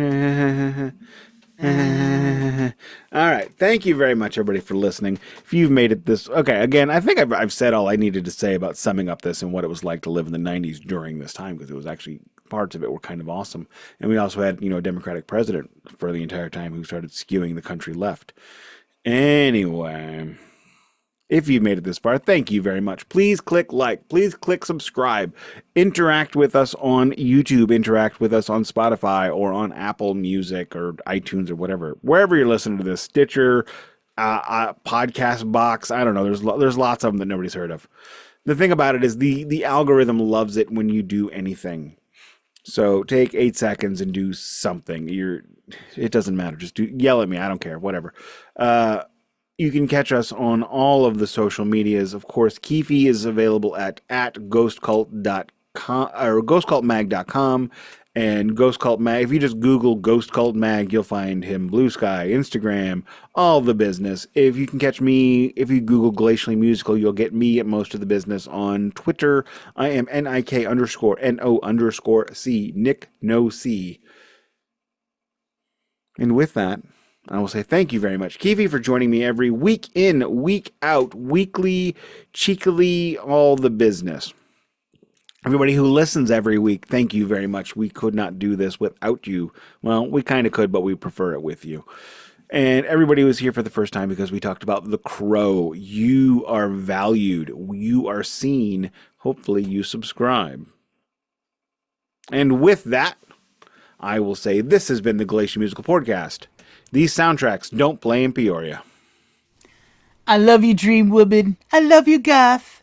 All right. Thank you very much, everybody, for listening. If you've made it this, okay. Again, I think I've, I've said all I needed to say about summing up this and what it was like to live in the nineties during this time, because it was actually parts of it were kind of awesome. And we also had, you know, a Democratic president for the entire time who started skewing the country left. Anyway. If you've made it this far, thank you very much. Please click like. Please click subscribe. Interact with us on YouTube. Interact with us on Spotify or on Apple Music or iTunes or whatever. Wherever you're listening to this, Stitcher, uh, uh, Podcast Box. I don't know. There's lo- there's lots of them that nobody's heard of. The thing about it is the the algorithm loves it when you do anything. So take eight seconds and do something. You're, it doesn't matter. Just do yell at me. I don't care. Whatever. Uh, you can catch us on all of the social medias. Of course, Keefe is available at at ghost cult dot com or ghost cult mag dot com. And Ghost Cult Mag, if you just Google Ghost Cult Mag, you'll find him. Blue Sky, Instagram, all the business. If you can catch me, if you Google Glacially Musical, you'll get me at most of the business. On Twitter, I am N I K underscore N O underscore C, Nick No C. And with that, I will say thank you very much, Keefe, for joining me every week in, week out, weekly, cheekily, all the business. Everybody who listens every week, thank you very much. We could not do this without you. Well, we kind of could, but we prefer it with you. And everybody who was here for the first time because we talked about The Crow. You are valued. You are seen. Hopefully you subscribe. And with that, I will say this has been the Glacial Musical Podcast. These soundtracks don't play in Peoria. I love you, Dream Woman. I love you, Goth.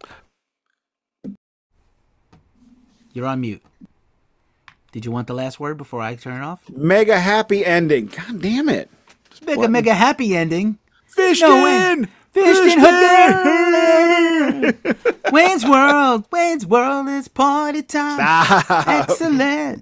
You're on mute. Did you want the last word before I turn it off? Mega happy ending. God damn it. Mega, what? Mega happy ending. Fished no, in! Fished in! Wayne's World. Wayne's World is party time. Stop. Excellent.